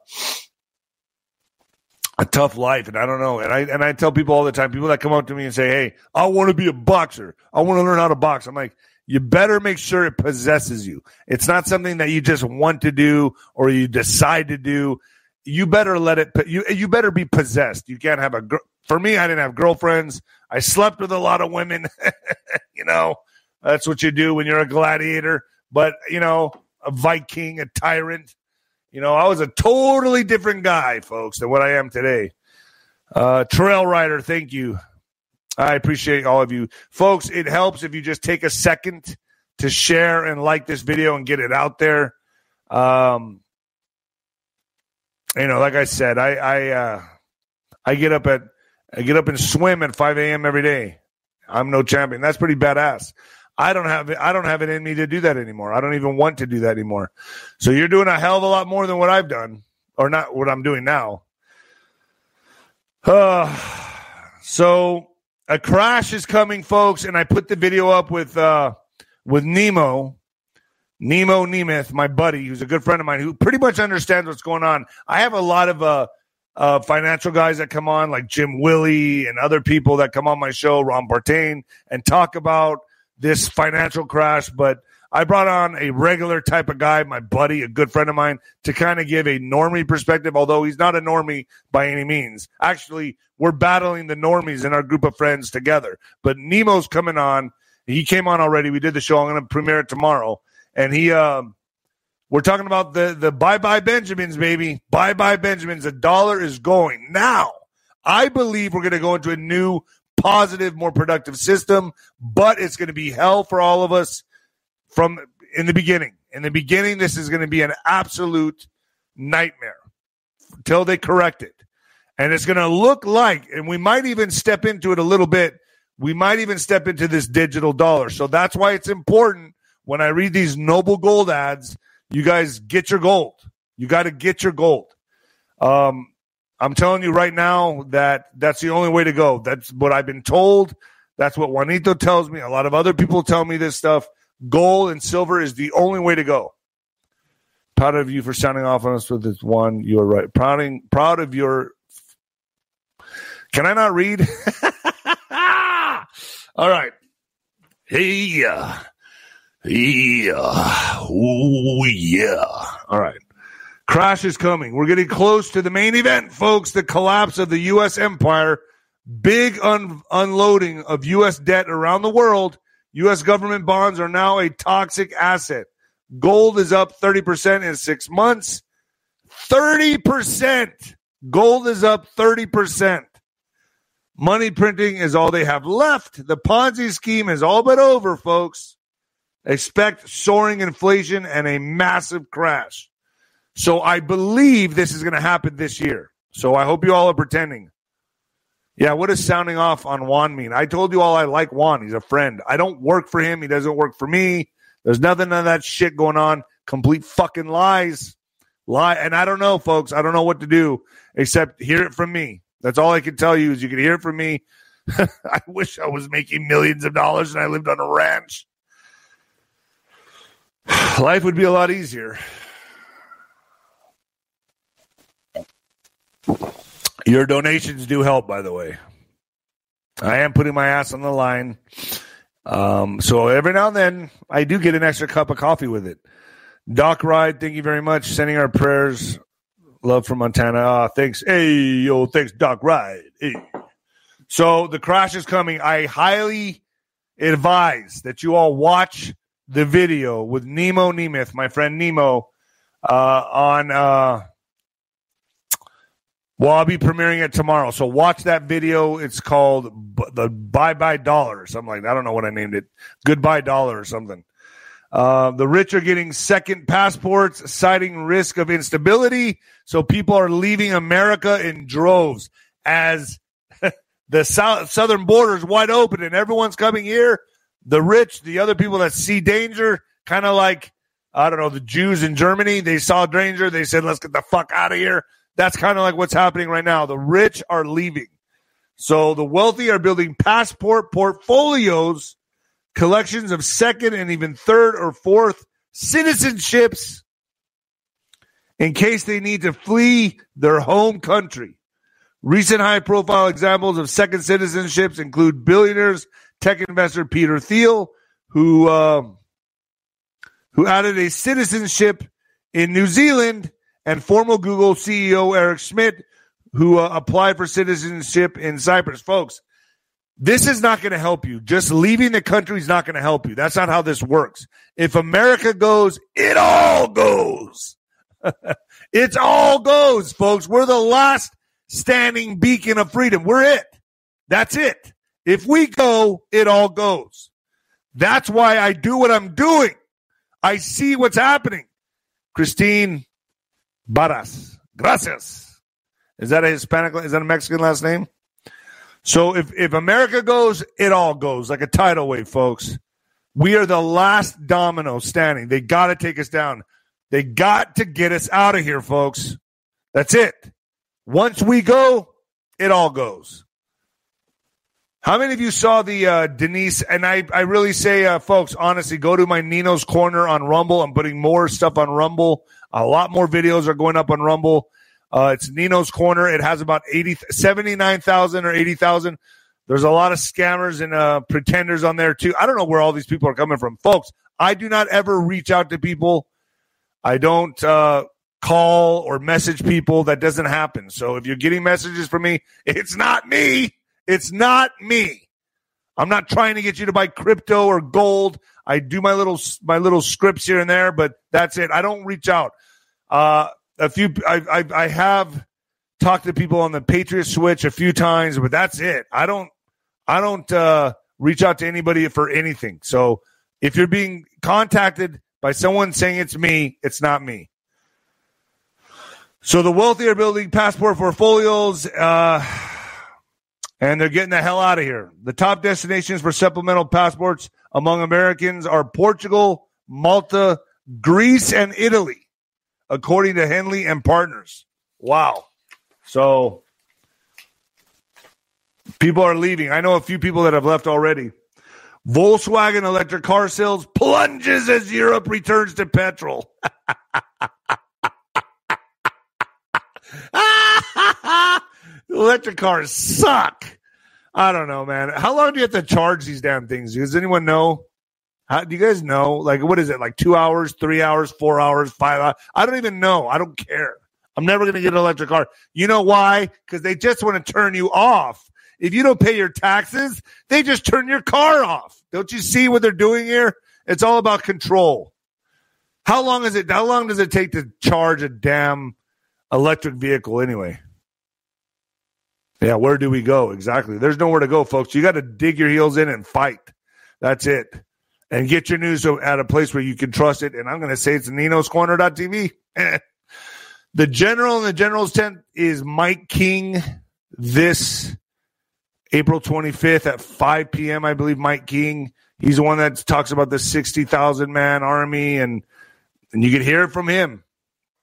tough life, and I don't know. And I tell people all the time, people that come up to me and say, "Hey, I want to be a boxer. I want to learn how to box." I'm like, you better make sure it possesses you. It's not something that you just want to do or you decide to do. You better let it. You better be possessed. You can't have For me, I didn't have girlfriends. I slept with a lot of women. That's what you do when you're a gladiator. But a Viking, a tyrant. I was a totally different guy, folks, than what I am today. Trail Rider, thank you. I appreciate all of you. Folks, it helps if you just take a second to share and like this video and get it out there. Like I said, I get up and swim at 5 a.m. every day. I'm no champion. That's pretty badass. I don't have it in me to do that anymore. I don't even want to do that anymore. So you're doing a hell of a lot more than what I've done, or not what I'm doing now. So a crash is coming, folks, and I put the video up with Nemo Nemeth, my buddy, who's a good friend of mine, who pretty much understands what's going on. I have a lot of financial guys that come on, like Jim Willie and other people that come on my show, Ron Bartain, and talk about this financial crash. But I brought on a regular type of guy, my buddy, a good friend of mine, to kind of give a normie perspective, although he's not a normie by any means. Actually, we're battling the normies in our group of friends together. But Nemo's coming on. He came on already. We did the show. I'm going to premiere it tomorrow. And we're talking about the bye-bye Benjamins, baby. Bye-bye Benjamins. $1 is going. Now, I believe we're going to go into a new, positive, more productive system, but it's going to be hell for all of us from in the beginning. In the beginning, this is going to be an absolute nightmare until they correct it. And it's going to look like, and we might even step into it a little bit, we might even step into this digital dollar. So that's why it's important when I read these Noble Gold ads, you guys get your gold. You got to get your gold. I'm telling you right now that that's the only way to go. That's what I've been told. That's what Juanito tells me. A lot of other people tell me this stuff. Gold and silver is the only way to go. Proud of you for sounding off on us with this one. You are right. Proud of your. Can I not read? All right. Hey. Oh, yeah. All right. Crash is coming. We're getting close to the main event, folks. The collapse of the U.S. empire. Big unloading of U.S. debt around the world. U.S. government bonds are now a toxic asset. Gold is up 30% in 6 months. 30%. Gold is up 30%. Money printing is all they have left. The Ponzi scheme is all but over, folks. Expect soaring inflation and a massive crash. So I believe this is going to happen this year. So I hope you all are pretending. Yeah, what does sounding off on Juan mean? I told you all I like Juan. He's a friend. I don't work for him. He doesn't work for me. There's nothing of that shit going on. Complete fucking lies. Lie. And I don't know, folks. I don't know what to do except hear it from me. That's all I can tell you is you can hear it from me. I wish I was making millions of dollars and I lived on a ranch. Life would be a lot easier. Your donations do help, by the way. I am putting my ass on the line. So every now and then, I do get an extra cup of coffee with it. Doc Ride, thank you very much. Sending our prayers. Love from Montana. Thanks. Hey, yo, thanks, Doc Ride. Hey. So the crash is coming. I highly advise that you all watch the video with Nemo Nemeth, my friend Nemo, on well, I'll be premiering it tomorrow. So watch that video. It's called the Bye-Bye Dollar or something like that. I don't know what I named it. Goodbye Dollar or something. The rich are getting second passports, citing risk of instability. So people are leaving America in droves as the southern border is wide open and everyone's coming here. The rich, the other people that see danger, kind of like, I don't know, the Jews in Germany, they saw danger. They said, let's get the fuck out of here. That's kind of like what's happening right now. The rich are leaving. So the wealthy are building passport portfolios, collections of second and even third or fourth citizenships in case they need to flee their home country. Recent high-profile examples of second citizenships include billionaires, tech investor Peter Thiel, who added a citizenship in New Zealand, and former Google CEO Eric Schmidt, who applied for citizenship in Cyprus. Folks, this is not going to help you. Just leaving the country is not going to help you. That's not how this works. If America goes, it all goes. It all goes, folks. We're the last standing beacon of freedom. We're it. That's it. If we go, it all goes. That's why I do what I'm doing. I see what's happening. Christine Barras. Gracias. Is that a Hispanic? Is that a Mexican last name? So if America goes, it all goes. Like a tidal wave, folks. We are the last domino standing. They got to take us down. They got to get us out of here, folks. That's it. Once we go, it all goes. How many of you saw the Denise? And I really say, folks, honestly, go to my Nino's Corner on Rumble. I'm putting more stuff on Rumble. A lot more videos are going up on Rumble. It's Nino's Corner. It has about 79,000 or 80,000. There's a lot of scammers and pretenders on there, too. I don't know where all these people are coming from. Folks, I do not ever reach out to people. I don't call or message people. That doesn't happen. So if you're getting messages from me, it's not me. It's not me. I'm not trying to get you to buy crypto or gold. I do my little scripts here and there, but that's it. I don't reach out. I have talked to people on the Patriot Switch a few times, but that's it. I don't reach out to anybody for anything. So if you're being contacted by someone saying it's me, it's not me. So the wealthy are building passport portfolios, and they're getting the hell out of here. The top destinations for supplemental passports among Americans are Portugal, Malta, Greece, and Italy, according to Henley and Partners. Wow. So people are leaving. I know a few people that have left already. Volkswagen electric car sales plunges as Europe returns to petrol. Electric cars suck. I don't know, man. How long do you have to charge these damn things? Does anyone know? Do you guys know? Like, what is it? Like 2 hours, 3 hours, 4 hours, 5 hours? I don't even know. I don't care. I'm never going to get an electric car. You know why? Because they just want to turn you off. If you don't pay your taxes, they just turn your car off. Don't you see what they're doing here? It's all about control. How long does it take to charge a damn electric vehicle anyway? Yeah, where do we go? Exactly. There's nowhere to go, folks. You got to dig your heels in and fight. That's it. And get your news at a place where you can trust it. And I'm going to say it's ninoscorner.tv. The general in the general's tent is Mike King this April 25th at 5 p.m., I believe. Mike King, he's the one that talks about the 60,000-man army, and you can hear it from him.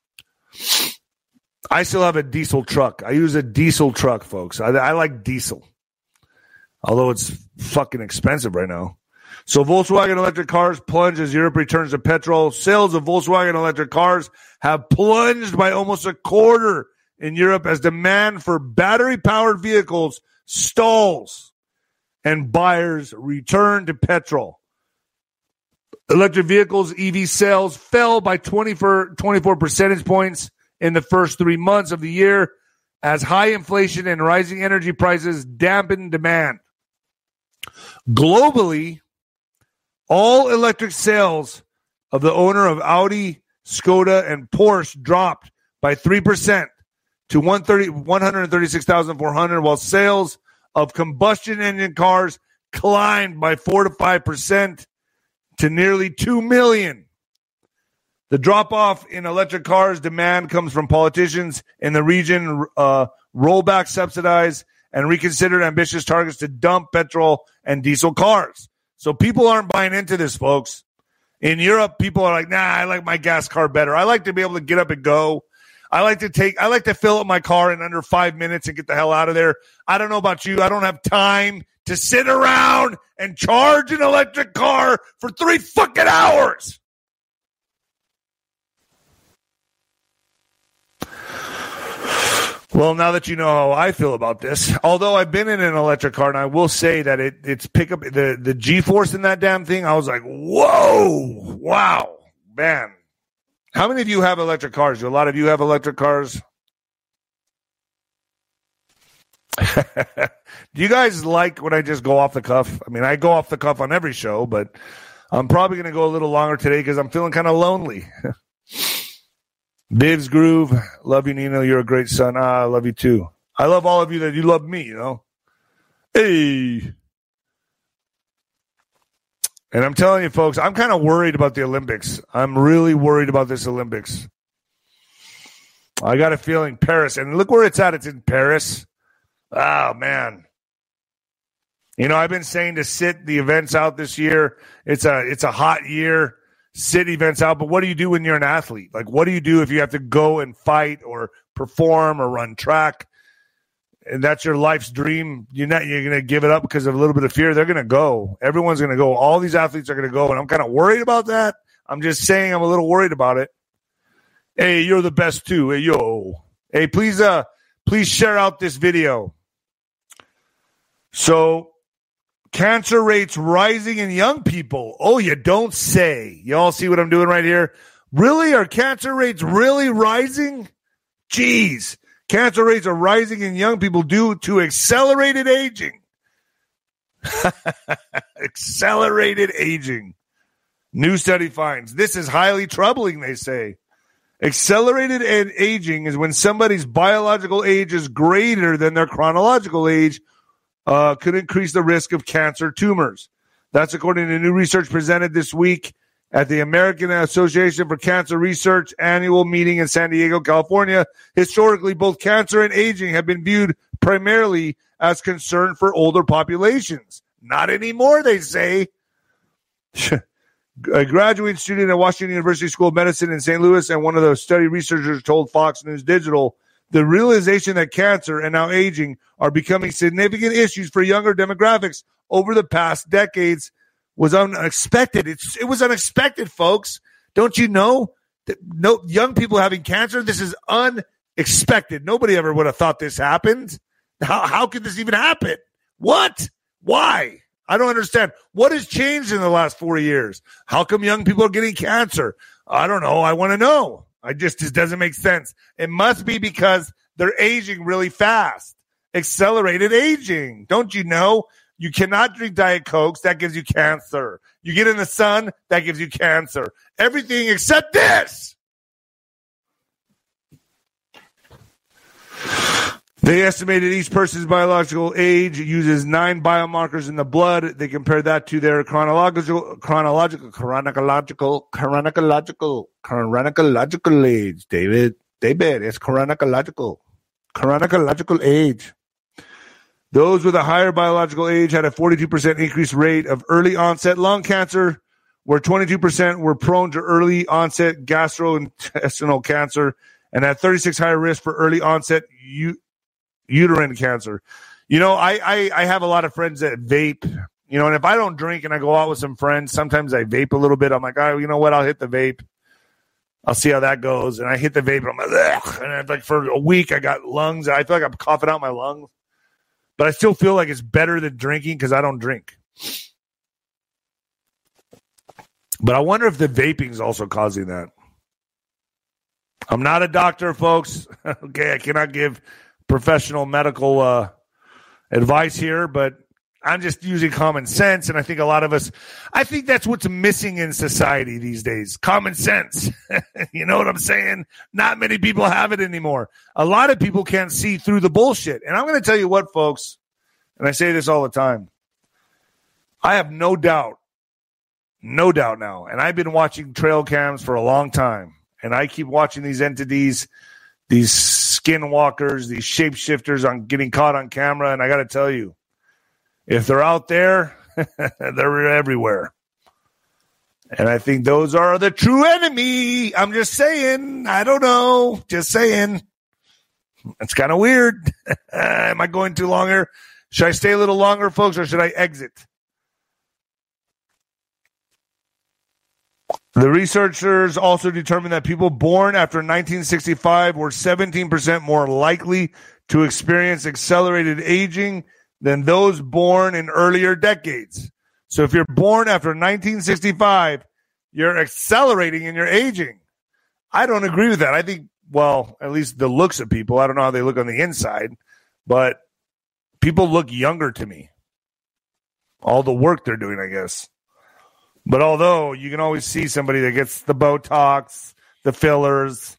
I still have a diesel truck. I use a diesel truck, folks. I like diesel, although it's fucking expensive right now. So Volkswagen electric cars plunge as Europe returns to petrol. Sales of Volkswagen electric cars have plunged by almost a quarter in Europe as demand for battery-powered vehicles stalls and buyers return to petrol. Electric vehicles, EV sales fell by 24 percentage points in the first 3 months of the year as high inflation and rising energy prices dampened demand. Globally, all electric sales of the owner of Audi, Skoda, and Porsche dropped by 3% to 136,400, while sales of combustion engine cars climbed by 4 to 5% to nearly 2 million. The drop-off in electric cars demand comes from politicians in the region roll back, subsidize, and reconsider ambitious targets to dump petrol and diesel cars. So people aren't buying into this, folks. In Europe, people are like, nah, I like my gas car better. I like to be able to get up and go. I like to fill up my car in under 5 minutes and get the hell out of there. I don't know about you. I don't have time to sit around and charge an electric car for 3 fucking hours. Well, now that you know how I feel about this, although I've been in an electric car, and I will say that it's pick up the G-force in that damn thing. I was like, whoa, wow, man. How many of you have electric cars? Do a lot of you have electric cars? Do you guys like when I just go off the cuff? I mean, I go off the cuff on every show, but I'm probably going to go a little longer today because I'm feeling kind of lonely. Bivs Groove, love you, Nino. You're a great son. I love you too. I love all of you that you love me, you know. Hey. And I'm telling you, folks, I'm kind of worried about the Olympics. I'm really worried about this Olympics. I got a feeling Paris, and look where it's at. It's in Paris. Oh, man. You know, I've been saying to sit the events out this year. It's a hot year. Sit events out, but what do you do when you're an athlete? Like, what do you do if you have to go and fight or perform or run track? And that's your life's dream. You're going to give it up because of a little bit of fear. They're going to go. Everyone's going to go. All these athletes are going to go, and I'm kind of worried about that. I'm just saying I'm a little worried about it. Hey, you're the best too. Hey, yo. Hey, please share out this video. So, cancer rates rising in young people. Oh, you don't say. You all see what I'm doing right here? Really? Are cancer rates really rising? Jeez. Cancer rates are rising in young people due to accelerated aging. Accelerated aging. New study finds. This is highly troubling, they say. Accelerated aging is when somebody's biological age is greater than their chronological age, could increase the risk of cancer tumors. That's according to new research presented this week at the American Association for Cancer Research annual meeting in San Diego, California. Historically, both cancer and aging have been viewed primarily as concern for older populations. Not anymore, they say. A graduate student at Washington University School of Medicine in St. Louis and one of the study researchers told Fox News Digital the realization that cancer and now aging are becoming significant issues for younger demographics over the past decades was unexpected. It was unexpected, folks. Don't you know that no young people having cancer? This is unexpected. Nobody ever would have thought this happened. How could this even happen? What? Why? I don't understand. What has changed in the last 4 years? How come young people are getting cancer? I don't know. I want to know. It doesn't make sense. It must be because they're aging really fast. Accelerated aging. Don't you know? You cannot drink Diet Cokes. That gives you cancer. You get in the sun. That gives you cancer. Everything except this. They estimated each person's biological age uses 9 biomarkers in the blood. They compared that to their chronological age. David, it's chronological age. Those with a higher biological age had a 42% increased rate of early onset lung cancer, where 22% were prone to early onset gastrointestinal cancer, and at 36 higher risk for early onset uterine cancer. I have a lot of friends that vape, and if I don't drink and I go out with some friends, sometimes I vape a little bit. I'm like, oh, you know what? I'll hit the vape. I'll see how that goes. And I hit the vape and I'm like, ugh. And like for a week, I got lungs. I feel like I'm coughing out my lungs, but I still feel like it's better than drinking because I don't drink. But I wonder if the vaping is also causing that. I'm not a doctor, folks. Okay, I cannot give professional medical advice here, but I'm just using common sense. And I think a lot of us, I think that's what's missing in society these days. Common sense. You know what I'm saying? Not many people have it anymore. A lot of people can't see through the bullshit. And I'm going to tell you what, folks, and I say this all the time. I have no doubt now. And I've been watching trail cams for a long time. And I keep watching these entities, these skinwalkers, these shapeshifters on getting caught on camera. And I got to tell you, if they're out there, they're everywhere. And I think those are the true enemy. I'm just saying. I don't know. Just saying. It's kind of weird. Am I going too long here? Should I stay a little longer, folks, or should I exit? The researchers also determined that people born after 1965 were 17% more likely to experience accelerated aging than those born in earlier decades. So if you're born after 1965, you're accelerating in your aging. I don't agree with that. I think, well, at least the looks of people, I don't know how they look on the inside, but people look younger to me. All the work they're doing, I guess. But although you can always see somebody that gets the Botox, the fillers.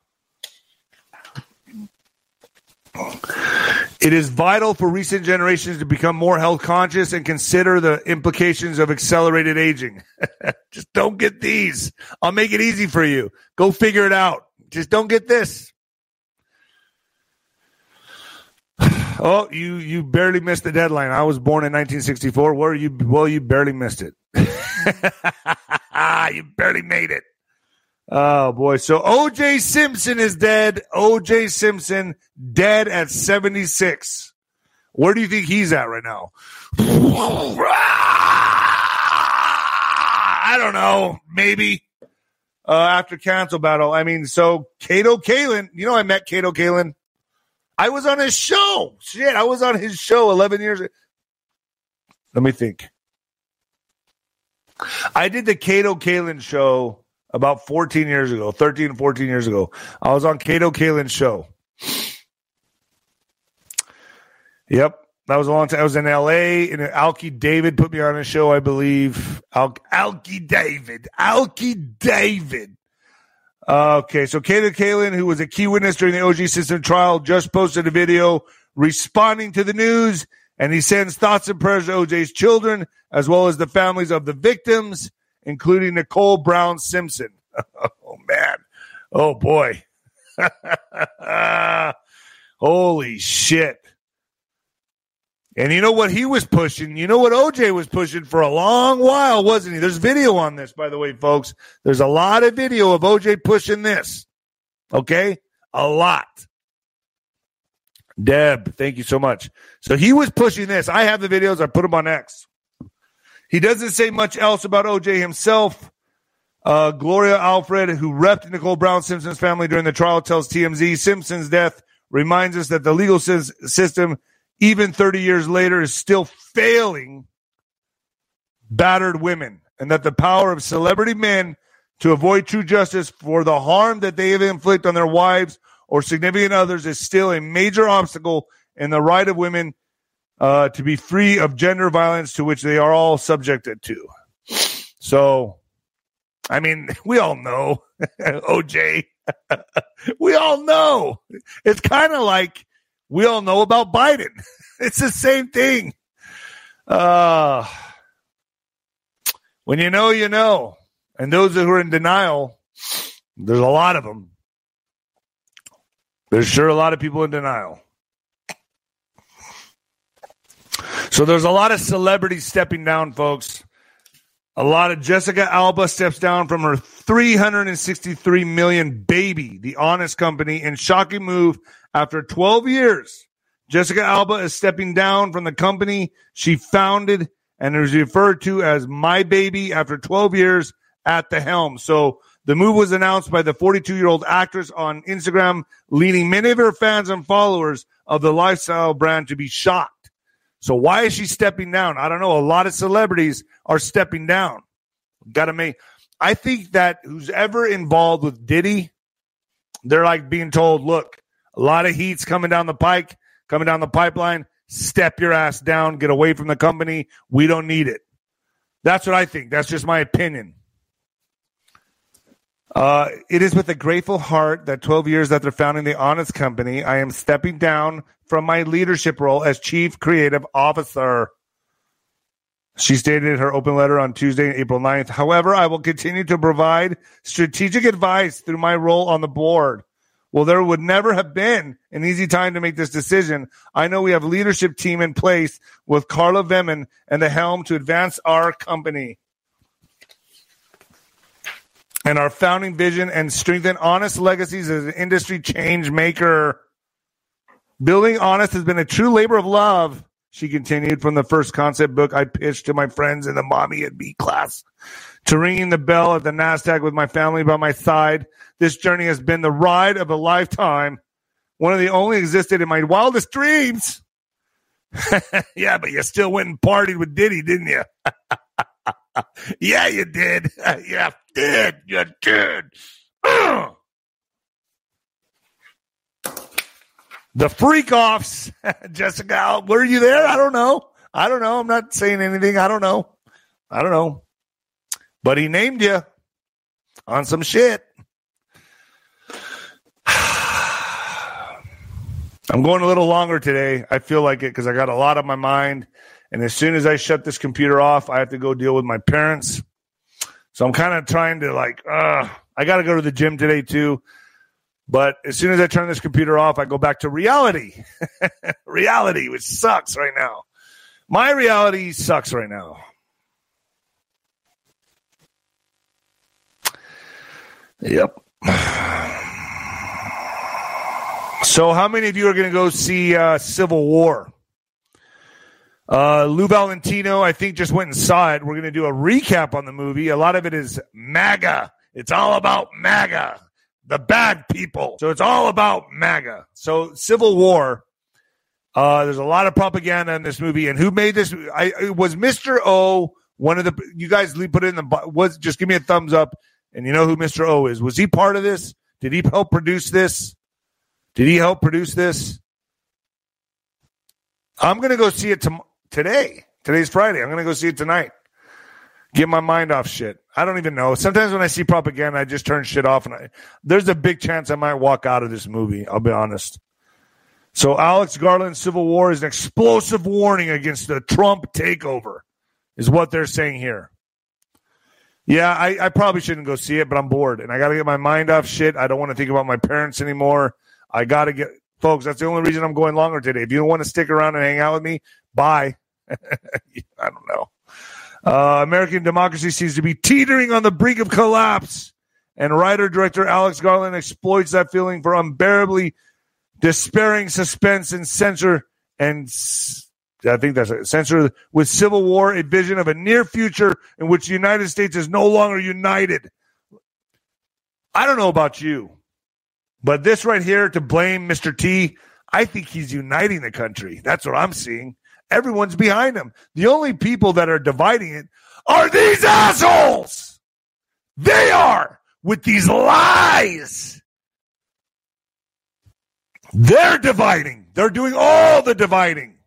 It is vital for recent generations to become more health conscious and consider the implications of accelerated aging. Just don't get these. I'll make it easy for you. Go figure it out. Just don't get this. Oh, you barely missed the deadline. I was born in 1964. Where are you? Well, you barely missed it. You barely made it. Oh, boy. So O.J. Simpson is dead. O.J. Simpson dead at 76. Where do you think he's at right now? I don't know. Maybe after cancel battle. I mean, so Kato Kaelin. You know I met Kato Kaelin. I was on his show. Shit, I was on his show 11 years ago. Let me think. I did the Kato Kaelin show about 14 years ago, 13, 14 years ago. I was on Kato Kaelin's show. Yep, that was a long time. I was in L.A., and Alki David put me on his show, I believe. Alki David. Okay, so Kato Kaelin, who was a key witness during the O.J. Simpson trial, just posted a video responding to the news, and he sends thoughts and prayers to O.J.'s children, as well as the families of the victims, including Nicole Brown Simpson. Oh, man. Oh, boy. Holy shit. And you know what he was pushing? You know what OJ was pushing for a long while, wasn't he? There's video on this, by the way, folks. There's a lot of video of OJ pushing this. Okay? A lot. Deb, thank you so much. So he was pushing this. I have the videos. I put them on X. He doesn't say much else about OJ himself. Gloria Alfred, who repped Nicole Brown Simpson's family during the trial, tells TMZ Simpson's death reminds us that the legal system, even 30 years later, is still failing battered women, and that the power of celebrity men to avoid true justice for the harm that they have inflicted on their wives or significant others is still a major obstacle in the right of women to be free of gender violence to which they are all subjected to. So, I mean, we all know, OJ. We all know. It's kind of like we all know about Biden. It's the same thing. When you know, you know. And those who are in denial, there's a lot of them. There's sure a lot of people in denial. So there's a lot of celebrities stepping down, folks. A lot of Jessica Alba steps down from her $363 million baby, The Honest Company, in shocking move after 12 years. Jessica Alba is stepping down from the company she founded and is referred to as My Baby after 12 years at the helm. So the move was announced by the 42-year-old actress on Instagram, leading many of her fans and followers of the lifestyle brand to be shocked. So why is she stepping down? I don't know. A lot of celebrities are stepping down. I think that who's ever involved with Diddy, they're like being told, look, a lot of heat's coming down the pipeline. Step your ass down. Get away from the company. We don't need it. That's what I think. That's just my opinion. It is with a grateful heart that 12 years after founding The Honest Company, I am stepping down from my leadership role as Chief Creative Officer. She stated in her open letter on Tuesday, April 9th. However, I will continue to provide strategic advice through my role on the board. Well, there would never have been an easy time to make this decision. I know we have a leadership team in place with Carla Veman and the helm to advance our company and our founding vision and strengthen Honest legacies as an industry change maker. Building Honest has been a true labor of love, she continued, from the first concept book I pitched to my friends in the Mommy and Me class to ringing the bell at the NASDAQ with my family by my side. This journey has been the ride of a lifetime, one of the only existed in my wildest dreams. Yeah, but you still went and partied with Diddy, didn't you? Yeah, you did. Yeah, you did. The freak-offs, Jessica, were you there? I don't know. I'm not saying anything. I don't know. But he named you on some shit. I'm going a little longer today. I feel like it because I got a lot on my mind. And as soon as I shut this computer off, I have to go deal with my parents. So I'm kind of trying to I got to go to the gym today too. But as soon as I turn this computer off, I go back to reality. Reality, which sucks right now. My reality sucks right now. Yep. So how many of you are going to go see Civil War? Lou Valentino, I think, just went and saw it. We're going to do a recap on the movie. A lot of it is MAGA. It's all about MAGA. The bad people. So it's all about MAGA. So Civil War, there's a lot of propaganda in this movie. And who made this? Was Mr. O one of the, you guys put it in the, just give me a thumbs up and you know who Mr. O is. Was he part of this? Did he help produce this? I'm going to go see it today. Today's Friday. I'm going to go see it tonight. Get my mind off shit. I don't even know. Sometimes when I see propaganda, I just turn shit off. And there's a big chance I might walk out of this movie. I'll be honest. So Alex Garland's Civil War is an explosive warning against the Trump takeover, is what they're saying here. Yeah, I probably shouldn't go see it, but I'm bored. And I got to get my mind off shit. I don't want to think about my parents anymore. I got to get, folks, that's the only reason I'm going longer today. If you don't want to stick around and hang out with me, bye. I don't know. American democracy seems to be teetering on the brink of collapse. And writer-director Alex Garland exploits that feeling for unbearably despairing suspense and censor. And I think that's it. Censor with Civil War, a vision of a near future in which the United States is no longer united. I don't know about you, but this right here to blame Mr. T, I think he's uniting the country. That's what I'm seeing. Everyone's behind him. The only people that are dividing it are these assholes. They are, with these lies. They're dividing. They're doing all the dividing.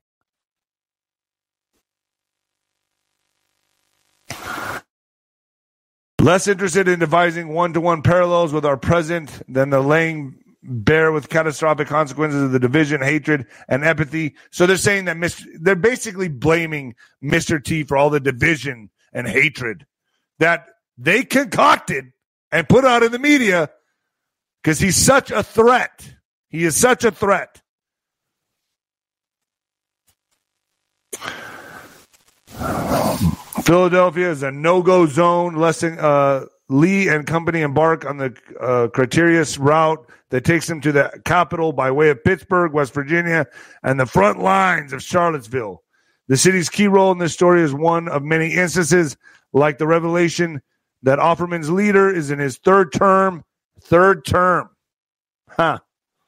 Less interested in devising one-to-one parallels with our present than the laying bare with catastrophic consequences of the division, hatred, and empathy. So they're saying that they're basically blaming Mr. T for all the division and hatred that they concocted and put out in the media because he's such a threat. He is such a threat. Philadelphia is a no-go zone. Lee and company embark on the Cretaceous route that takes them to the capital by way of Pittsburgh, West Virginia, and the front lines of Charlottesville. The city's key role in this story is one of many instances, like the revelation that Offerman's leader is in his third term. And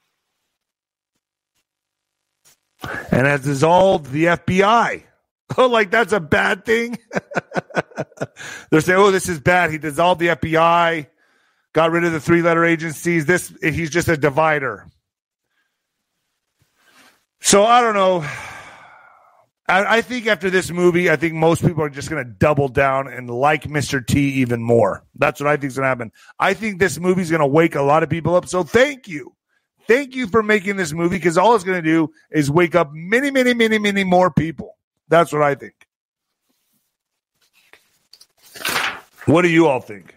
has dissolved the FBI. Oh, like that's a bad thing? They're saying, oh, this is bad. He dissolved the FBI, got rid of the three-letter agencies. He's just a divider. So I don't know. I think after this movie, I think most people are just going to double down and like Mr. T even more. That's what I think is going to happen. I think this movie is going to wake a lot of people up. So thank you. Thank you for making this movie, because all it's going to do is wake up many, many, many, many more people. That's what I think. What do you all think?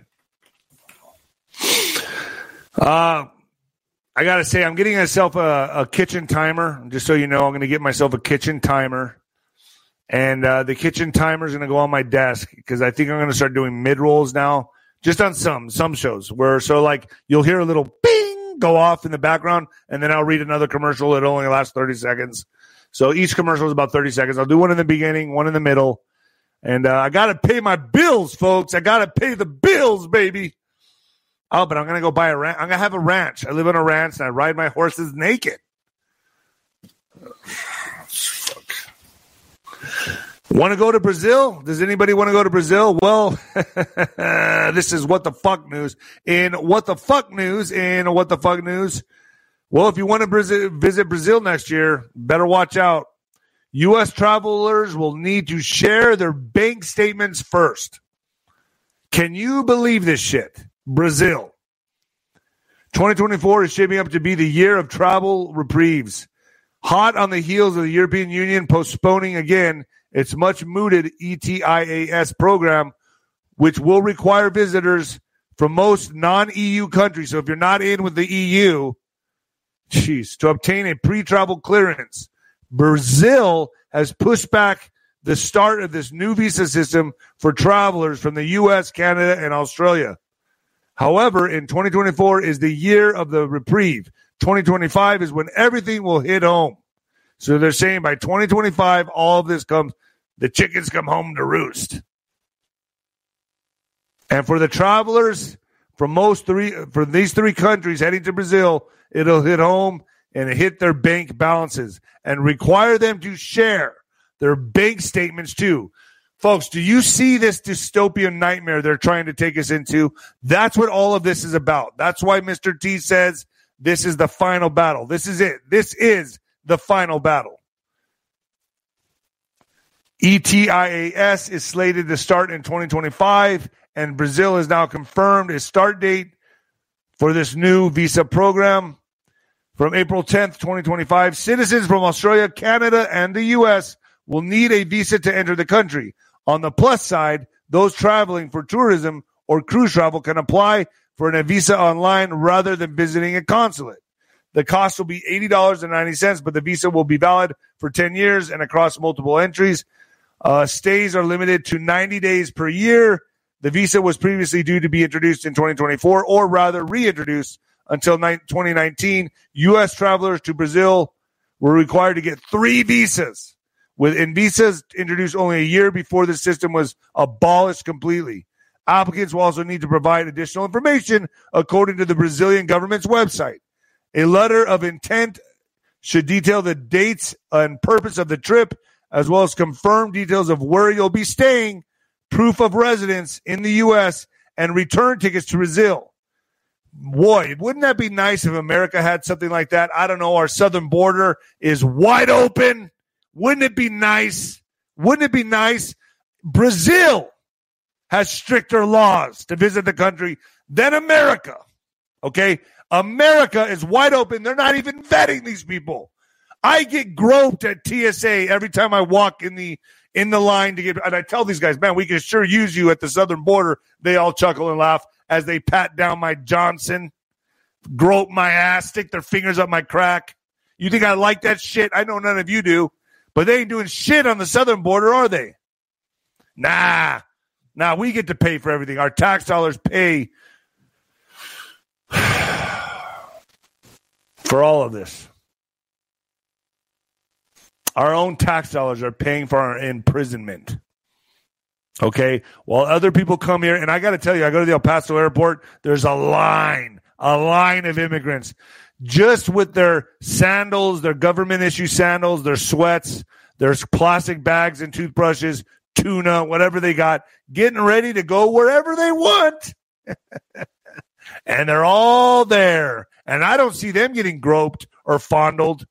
I got to say, I'm getting myself a kitchen timer. Just so you know, I'm going to get myself a kitchen timer. And the kitchen timer is going to go on my desk, because I think I'm going to start doing mid-rolls now, just on some shows. Like you'll hear a little bing go off in the background, and then I'll read another commercial. It only lasts 30 seconds. So each commercial is about 30 seconds. I'll do one in the beginning, one in the middle. And I got to pay my bills, folks. I got to pay the bills, baby. Oh, but I'm going to go buy a ranch. I'm going to have a ranch. I live on a ranch, and I ride my horses naked. Fuck. Want to go to Brazil? Does anybody want to go to Brazil? Well, this is What the Fuck News. In What the Fuck News. Well, if you want to visit Brazil next year, better watch out. U.S. travelers will need to share their bank statements first. Can you believe this shit? Brazil. 2024 is shaping up to be the year of travel reprieves. Hot on the heels of the European Union postponing again its much-mooted ETIAS program, which will require visitors from most non-EU countries. So if you're not in with the EU, to obtain a pre-travel clearance. Brazil has pushed back the start of this new visa system for travelers from the U.S., Canada, and Australia. However, in 2024 is the year of the reprieve. 2025 is when everything will hit home. So they're saying by 2025, all of this comes, the chickens come home to roost. And for the travelers from these three countries heading to Brazil, it'll hit home and hit their bank balances and require them to share their bank statements too. Folks, do you see this dystopian nightmare they're trying to take us into? That's what all of this is about. That's why Mr. T says this is the final battle. This is it. This is the final battle. ETIAS is slated to start in 2025, and Brazil has now confirmed its start date for this new visa program. From April 10th, 2025, citizens from Australia, Canada, and the U.S. will need a visa to enter the country. On the plus side, those traveling for tourism or cruise travel can apply for a visa online rather than visiting a consulate. The cost will be $80.90, but the visa will be valid for 10 years and across multiple entries. Stays are limited to 90 days per year. The visa was previously due to be introduced in 2024, or rather reintroduced until 2019. U.S. travelers to Brazil were required to get 3 visas, with visas introduced only a year before the system was abolished completely. Applicants will also need to provide additional information according to the Brazilian government's website. A letter of intent should detail the dates and purpose of the trip, as well as confirm details of where you'll be staying, proof of residence in the U.S., and return tickets to Brazil. Boy, wouldn't that be nice if America had something like that? I don't know. Our southern border is wide open. Wouldn't it be nice? Wouldn't it be nice? Brazil has stricter laws to visit the country than America. Okay? America is wide open. They're not even vetting these people. I get groped at TSA every time I walk in the line to get, and I tell these guys, man, we can sure use you at the southern border. They all chuckle and laugh as they pat down my Johnson, grope my ass, stick their fingers up my crack. You think I like that shit? I know none of you do, but they ain't doing shit on the southern border, are they? Nah, we get to pay for everything. Our tax dollars pay for all of this. Our own tax dollars are paying for our imprisonment. Okay? While other people come here, and I got to tell you, I go to the El Paso airport, there's a line of immigrants just with their sandals, their government-issue sandals, their sweats, their plastic bags and toothbrushes, tuna, whatever they got, getting ready to go wherever they want. And they're all there. And I don't see them getting groped or fondled.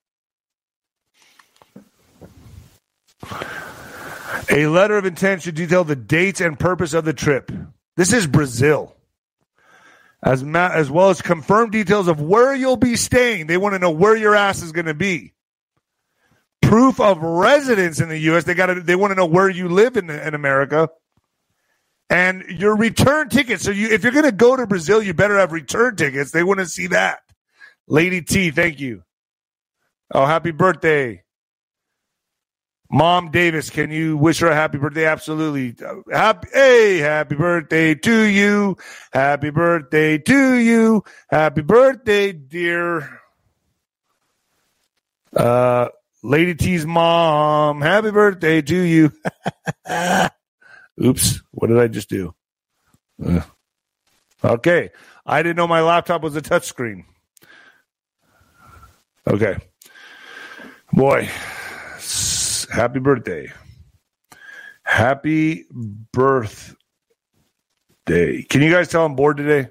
A letter of intent should detail the dates and purpose of the trip. This is Brazil. As well as confirm details of where you'll be staying. They want to know where your ass is going to be. Proof of residence in the U.S. They want to know where you live in America. And your return tickets. So if you're going to go to Brazil, you better have return tickets. They want to see that. Lady T, thank you. Oh, happy birthday. Mom Davis, can you wish her a happy birthday? Absolutely. Happy birthday to you. Happy birthday to you. Happy birthday, dear. Lady T's mom, happy birthday to you. Oops, what did I just do? Okay, I didn't know my laptop was a touchscreen. Okay. Boy, happy birthday. Happy birthday. Can you guys tell I'm bored today?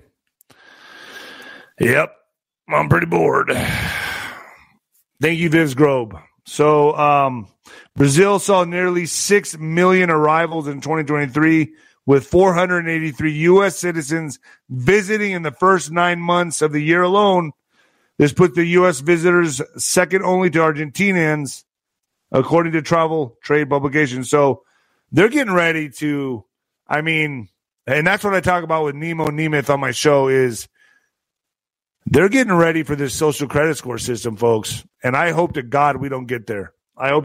Yep, I'm pretty bored. Thank you, Viz Grobe. So Brazil saw nearly 6 million arrivals in 2023, with 483 U.S. citizens visiting in the first 9 months of the year alone. This put the U.S. visitors second only to Argentinians, according to travel trade publications. So they're getting ready to, and that's what I talk about with Nemo Nemeth on my show is they're getting ready for this social credit score system, folks. And I hope to God we don't get there.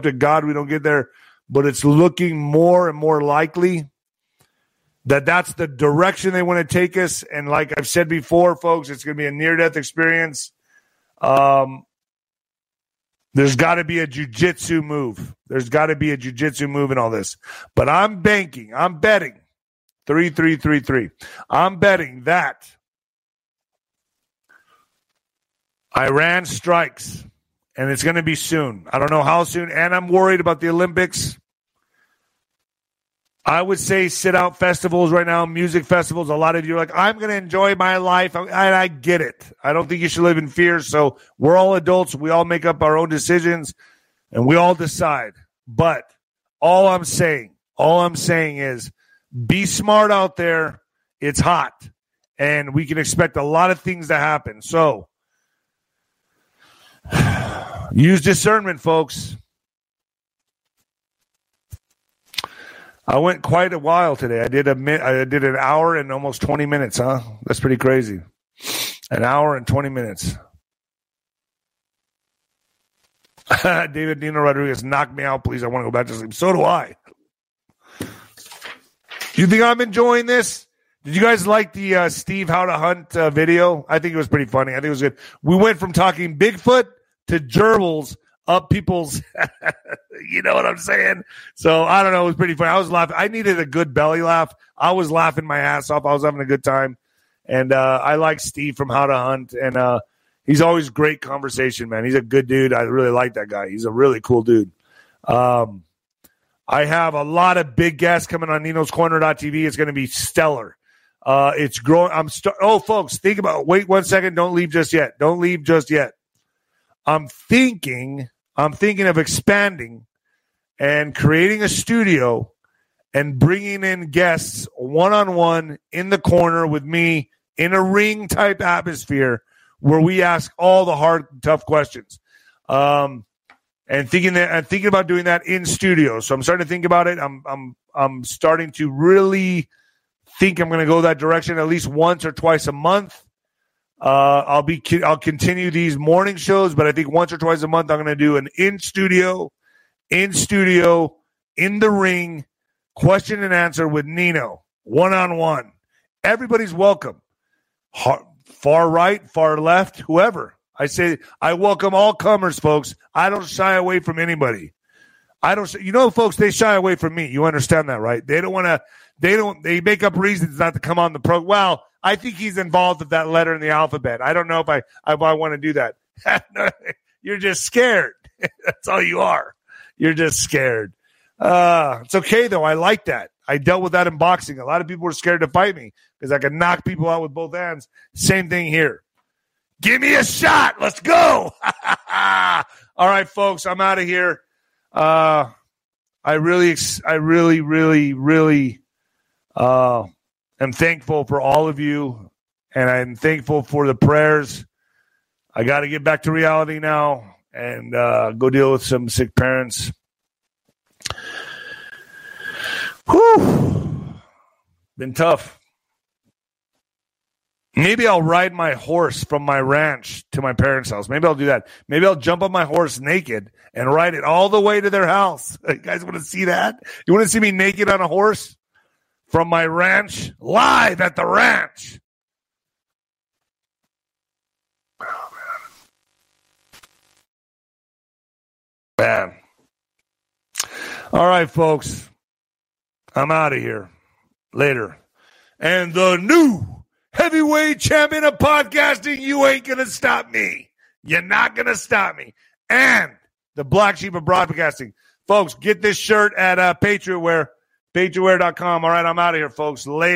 But it's looking more and more likely that that's the direction they want to take us. And like I've said before, folks, it's going to be a near-death experience. There's got to be a jiu-jitsu move. In all this. But I'm betting 3-3-3-3. I'm betting that Iran strikes, and it's going to be soon. I don't know how soon, and I'm worried about the Olympics. I would say sit-out festivals right now, music festivals. A lot of you are like, I'm going to enjoy my life, and I get it. I don't think you should live in fear, so we're all adults. We all make up our own decisions, and we all decide. But all I'm saying is be smart out there. It's hot, and we can expect a lot of things to happen. So use discernment, folks. I went quite a while today. I did an hour and almost 20 minutes, huh? That's pretty crazy. An hour and 20 minutes. David Dino Rodriguez, knock me out, please. I want to go back to sleep. So do I. You think I'm enjoying this? Did you guys like the Steve How to Hunt video? I think it was pretty funny. I think it was good. We went from talking Bigfoot to gerbils up people's, you know what I'm saying? So I don't know. It was pretty funny. I was laughing. I needed a good belly laugh. I was laughing my ass off. I was having a good time. And I like Steve from How to Hunt. And he's always great conversation, man. He's a good dude. I really like that guy. He's a really cool dude. I have a lot of big guests coming on Nino's Corner.tv. It's going to be stellar. It's growing. Folks, think about it. Wait 1 second. Don't leave just yet. I'm thinking of expanding and creating a studio and bringing in guests one-on-one in the corner with me in a ring type atmosphere where we ask all the hard, tough questions. And thinking about doing that in studio. So I'm starting to think about it. I'm starting to really think I'm going to go that direction at least once or twice a month. I'll continue these morning shows, but I think once or twice a month I'm going to do an in studio, in the ring, question and answer with Nino, one-on-one. Everybody's welcome. Far right, far left, whoever. I say I welcome all comers, folks. I don't shy away from anybody. Folks, they shy away from me. You understand that, right? They they make up reasons not to come on the program. Well, I think he's involved with that letter in the alphabet. I don't know if I want to do that. You're just scared. That's all you are. You're just scared. It's okay, though. I like that. I dealt with that in boxing. A lot of people were scared to fight me because I could knock people out with both hands. Same thing here. Give me a shot. Let's go. All right, folks, I'm out of here. I really am thankful for all of you, and I'm thankful for the prayers. I got to get back to reality now and go deal with some sick parents. Whew. Been tough. Maybe I'll ride my horse from my ranch to my parents' house. Maybe I'll do that. Maybe I'll jump on my horse naked and ride it all the way to their house. You guys want to see that? You want to see me naked on a horse from my ranch? Live at the ranch. Oh, man. All right, folks. I'm out of here. Later. And the new heavyweight champion of podcasting, you ain't going to stop me. You're not going to stop me. And the black sheep of broadcasting. Folks, get this shirt at Patriot Wear, patriotwear.com. All right, I'm out of here, folks. Later.